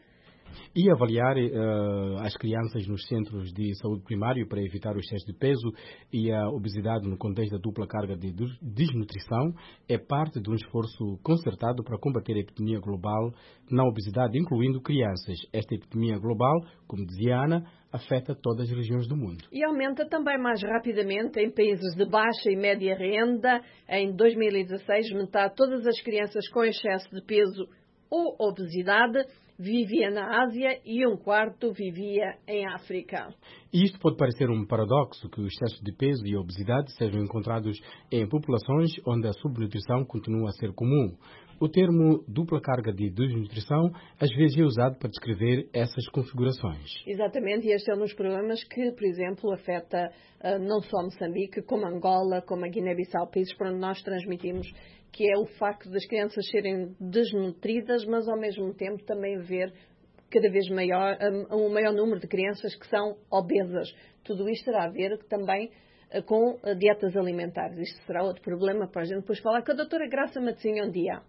E avaliar uh, as crianças nos centros de saúde primário para evitar o excesso de peso e a obesidade no contexto da dupla carga de desnutrição é parte de um esforço concertado para combater a epidemia global na obesidade, incluindo crianças. Esta epidemia global, como dizia a Ana, afeta todas as regiões do mundo. E aumenta também mais rapidamente em países de baixa e média renda. Em dois mil e dezasseis, metade de todas as crianças com excesso de peso ou obesidade vivia na Ásia e um quarto vivia em África. E isto pode parecer um paradoxo, que o excesso de peso e a obesidade sejam encontrados em populações onde a subnutrição continua a ser comum. O termo dupla carga de desnutrição às vezes é usado para descrever essas configurações. Exatamente, e este é um dos problemas que, por exemplo, afeta uh, não só Moçambique, como Angola, como a Guiné-Bissau, países para onde nós transmitimos, que é o facto das crianças serem desnutridas, mas ao mesmo tempo também haver cada vez maior, um, um maior número de crianças que são obesas. Tudo isto terá a ver também uh, com uh, dietas alimentares. Isto será outro problema para a gente depois falar com a doutora Graça Matosinho um dia.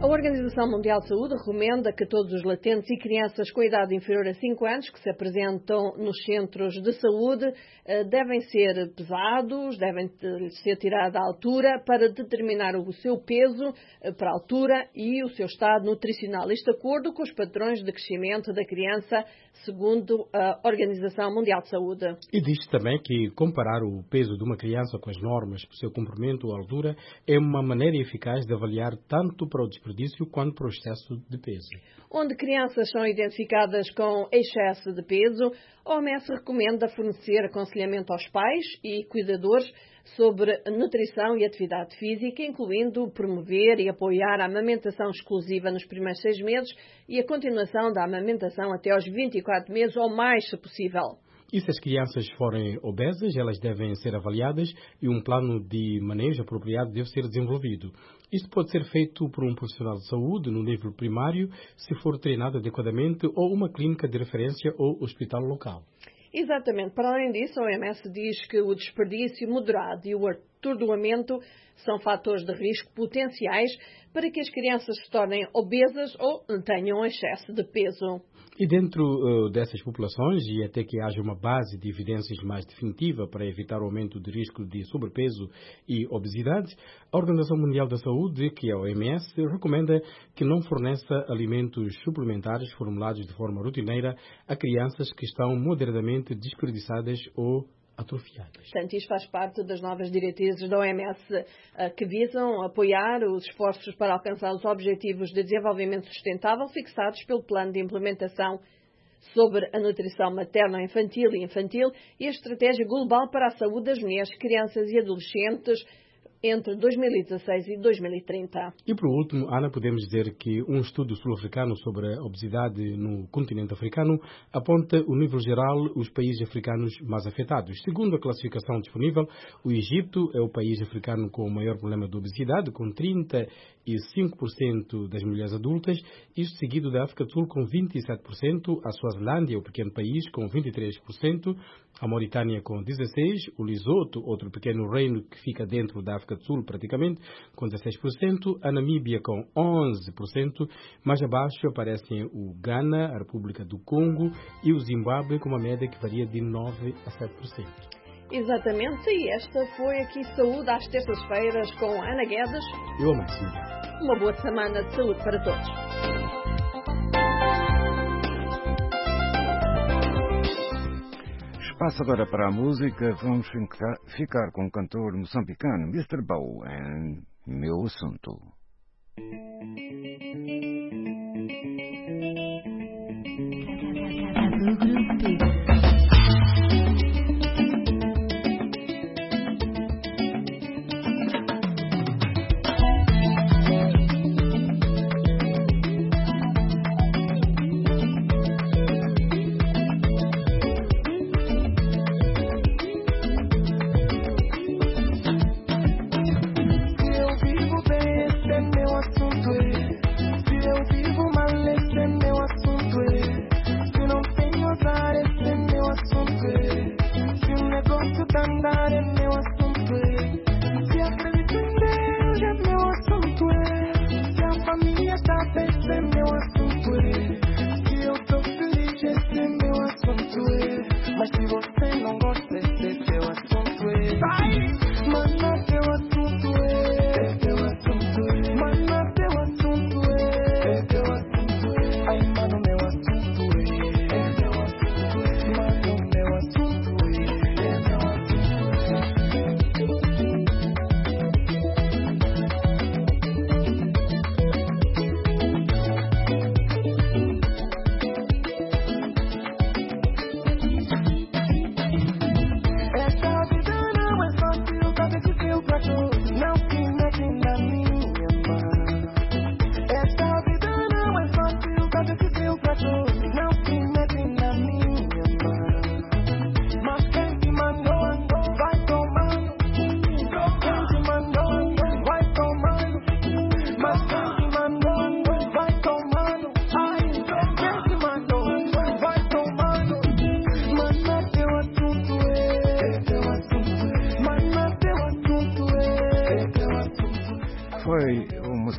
Organização Mundial de Saúde recomenda que todos os latentes e crianças com idade inferior a cinco anos que se apresentam nos centros de saúde devem ser pesados, devem ser tirados à altura para determinar o seu peso para a altura e o seu estado nutricional. Isto de acordo com os padrões de crescimento da criança, segundo a Organização Mundial de Saúde. E diz também que comparar o peso de uma criança com as normas para o seu comprimento ou altura é uma maneira eficaz de avaliar tanto para o desperdício quanto para o excesso de peso. Onde crianças são identificadas com excesso de peso, a O M S recomenda fornecer aconselhamento aos pais e cuidadores sobre nutrição e atividade física, incluindo promover e apoiar a amamentação exclusiva nos primeiros seis meses e a continuação da amamentação até aos vinte e quatro meses ou mais, se possível. E se as crianças forem obesas, elas devem ser avaliadas e um plano de manejo apropriado deve ser desenvolvido. Isto pode ser feito por um profissional de saúde no nível primário, se for treinado adequadamente, ou uma clínica de referência ou hospital local. Exatamente. Para além disso, a O M S diz que o desperdício moderado e o atordoamento são fatores de risco potenciais para que as crianças se tornem obesas ou tenham excesso de peso. E dentro uh, dessas populações, e até que haja uma base de evidências mais definitiva para evitar o aumento de risco de sobrepeso e obesidade, a Organização Mundial da Saúde, que é a O M S, recomenda que não forneça alimentos suplementares formulados de forma rotineira a crianças que estão moderadamente desperdiçadas ou atrofiadas. Portanto, isto faz parte das novas diretrizes da O M S que visam apoiar os esforços para alcançar os Objetivos de Desenvolvimento Sustentável fixados pelo Plano de Implementação sobre a Nutrição Materno-Infantil e Infantil e a Estratégia Global para a Saúde das Mulheres, Crianças e Adolescentes entre dois mil e dezasseis e dois mil e trinta. E por último, Ana, podemos dizer que um estudo sul-africano sobre a obesidade no continente africano aponta o nível geral os países africanos mais afetados. Segundo a classificação disponível, o Egito é o país africano com o maior problema de obesidade, com trinta e cinco por cento das mulheres adultas, isto seguido da África do Sul com vinte e sete por cento, a Suazilândia, o pequeno país, com vinte e três por cento, a Mauritânia com dezesseis por cento, o Lesoto, outro pequeno reino que fica dentro da África do Sul praticamente, com dezesseis por cento, a Namíbia com onze por cento, mais abaixo aparecem o Ghana, a República do Congo e o Zimbábue com uma média que varia de nove a sete por cento. Exatamente, e esta foi aqui Saúde às terças-feiras com Ana Guedes. Eu, Máximo. Uma boa semana de saúde para todos. Espaço agora para a música. Vamos ficar, ficar com o cantor moçambicano mister Bow em Meu Assunto. Eu vivo bem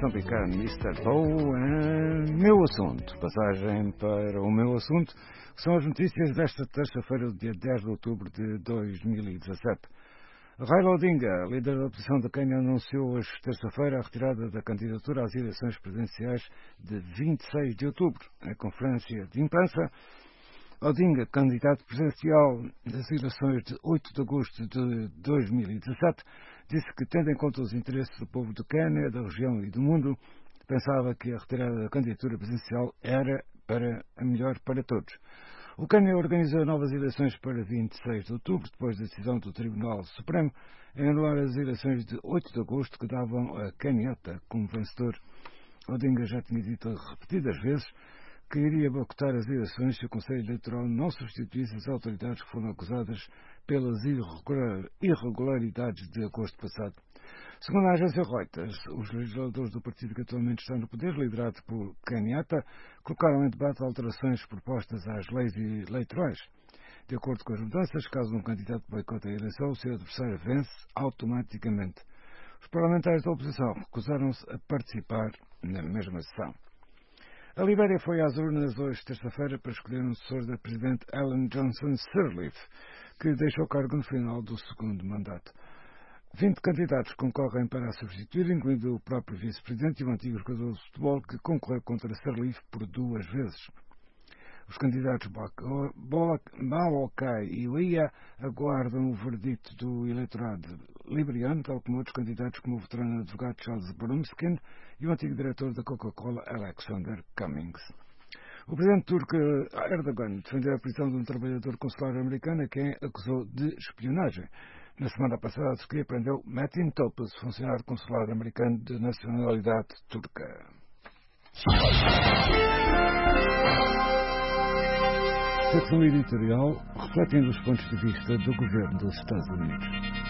moçambicano mister Bow é meu assunto. Passagem para o meu assunto, que são as notícias desta terça-feira, dia dez de outubro de dois mil e dezassete. Raila Odinga, líder da oposição da Quênia, anunciou hoje, terça-feira, a retirada da candidatura às eleições presidenciais de vinte e seis de outubro. Em conferência de imprensa, Odinga, candidato presidencial das eleições de oito de agosto de dois mil e dezassete, disse que, tendo em conta os interesses do povo de Quênia, da região e do mundo, pensava que a retirada da candidatura presidencial era para a melhor para todos. O Quênia organizou novas eleições para vinte e seis de outubro, depois da decisão do Tribunal Supremo em anular as eleições de oito de agosto que davam a Kenyatta como vencedor. Odinga já tinha dito repetidas vezes que iria boicotar as eleições se o Conselho Eleitoral não substituísse as autoridades que foram acusadas pelas irregularidades de agosto passado. Segundo a agência Reuters, os legisladores do partido que atualmente está no poder, liderado por Kenyatta, colocaram em debate alterações propostas às leis eleitorais. De acordo com as mudanças, caso um candidato boicote a eleição, o seu adversário vence automaticamente. Os parlamentares da oposição recusaram-se a participar na mesma sessão. A Libéria foi às urnas hoje, terça-feira, para escolher um sucessor da presidente Ellen Johnson Sirleaf, que deixou o cargo no final do segundo mandato. vinte candidatos concorrem para a substituir, incluindo o próprio vice-presidente e o antigo jogador de futebol que concorreu contra Sirleaf por duas vezes. Os candidatos Baokai e Uia aguardam o verdito do eleitorado liberiano, tal como outros candidatos como o veterano advogado Charles Brumskin e o antigo diretor da Coca-Cola Alexander Cummings. O presidente turco Erdogan defendeu a prisão de um trabalhador consular americano a quem acusou de espionagem. Na semana passada, a Turquia prendeu Metin Topuz, funcionário consular americano de nacionalidade turca. Secção editorial refletindo os pontos de vista do governo dos Estados Unidos.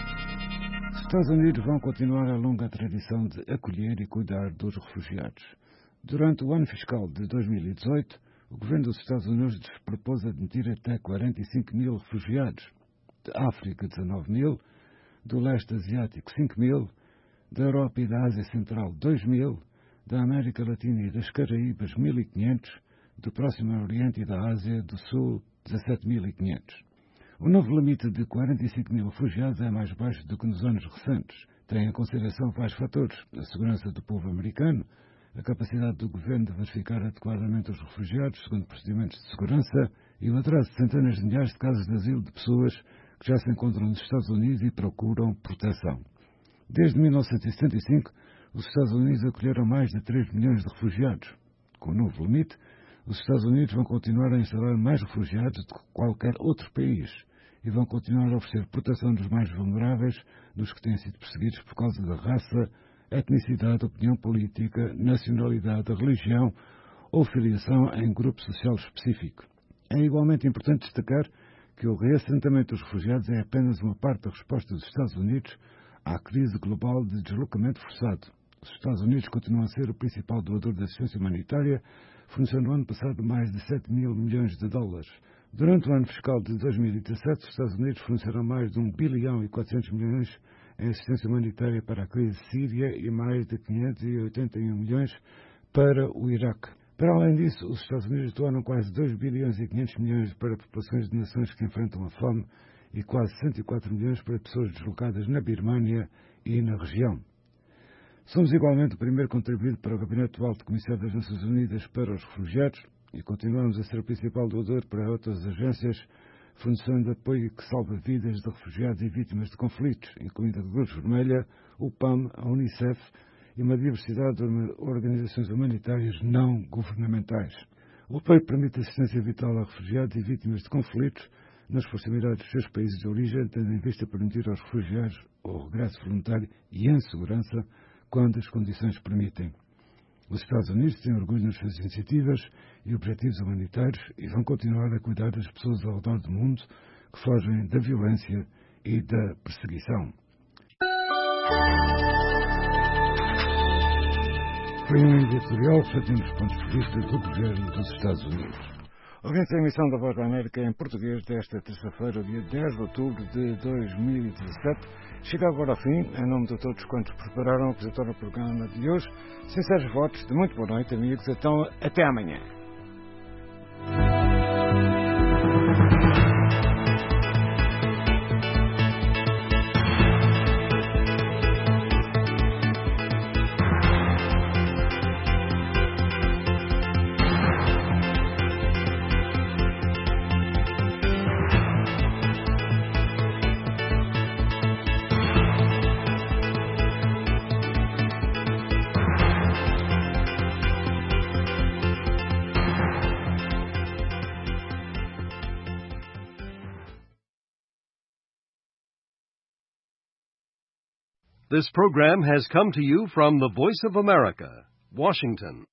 Os Estados Unidos vão continuar a longa tradição de acolher e cuidar dos refugiados. Durante o ano fiscal de dois mil e dezoito, o governo dos Estados Unidos propôs admitir até quarenta e cinco mil refugiados. De África, dezanove mil, do leste asiático, cinco mil, da Europa e da Ásia Central, dois mil, da América Latina e das Caraíbas, mil e quinhentos, do Próximo Oriente e da Ásia do Sul, dezassete mil e quinhentos. O novo limite de quarenta e cinco mil refugiados é mais baixo do que nos anos recentes. Tem em consideração vários fatores: a segurança do povo americano, a capacidade do governo de verificar adequadamente os refugiados segundo procedimentos de segurança e o atraso de centenas de milhares de casos de asilo de pessoas que já se encontram nos Estados Unidos e procuram proteção. Desde mil novecentos e setenta e cinco, os Estados Unidos acolheram mais de três milhões de refugiados. Com o novo limite, os Estados Unidos vão continuar a instalar mais refugiados do que qualquer outro país e vão continuar a oferecer proteção dos mais vulneráveis, dos que têm sido perseguidos por causa da raça, etnicidade, opinião política, nacionalidade, religião ou filiação em grupo social específico. É igualmente importante destacar que o reassentamento dos refugiados é apenas uma parte da resposta dos Estados Unidos à crise global de deslocamento forçado. Os Estados Unidos continuam a ser o principal doador de assistência humanitária, fornecendo no ano passado mais de sete mil milhões de dólares. Durante o ano fiscal de dois mil e dezassete, os Estados Unidos forneceram mais de um bilhão e quatrocentos milhões em assistência humanitária para a crise síria e mais de quinhentos e oitenta e um milhões para o Iraque. Para além disso, os Estados Unidos doaram quase dois bilhões e quinhentos milhões para populações de nações que enfrentam a fome e quase cento e quatro milhões para pessoas deslocadas na Birmânia e na região. Somos igualmente o primeiro contribuinte para o Gabinete do Alto Comissário das Nações Unidas para os Refugiados e continuamos a ser o principal doador para outras agências, fornecendo apoio que salva vidas de refugiados e vítimas de conflitos, incluindo a Cruz Vermelha, o P A M, a Unicef e uma diversidade de organizações humanitárias não governamentais. O apoio permite assistência vital a refugiados e vítimas de conflitos nas proximidades dos seus países de origem, tendo em vista permitir aos refugiados o regresso voluntário e em segurança quando as condições permitem. Os Estados Unidos têm orgulho nas suas iniciativas e objetivos humanitários e vão continuar a cuidar das pessoas ao redor do mundo que fogem da violência e da perseguição. Foi um editorial refletindo os pontos de vista do governo dos Estados Unidos. Ouvinte a emissão da Voz da América em português desta terça-feira, dia dez de outubro de dois mil e dezassete. Chega agora ao fim, em nome de todos quantos prepararam a apresentar o programa de hoje. Sinceros votos de muito boa noite, amigos. Então, até amanhã. This program has come to you from the Voice of America, Washington.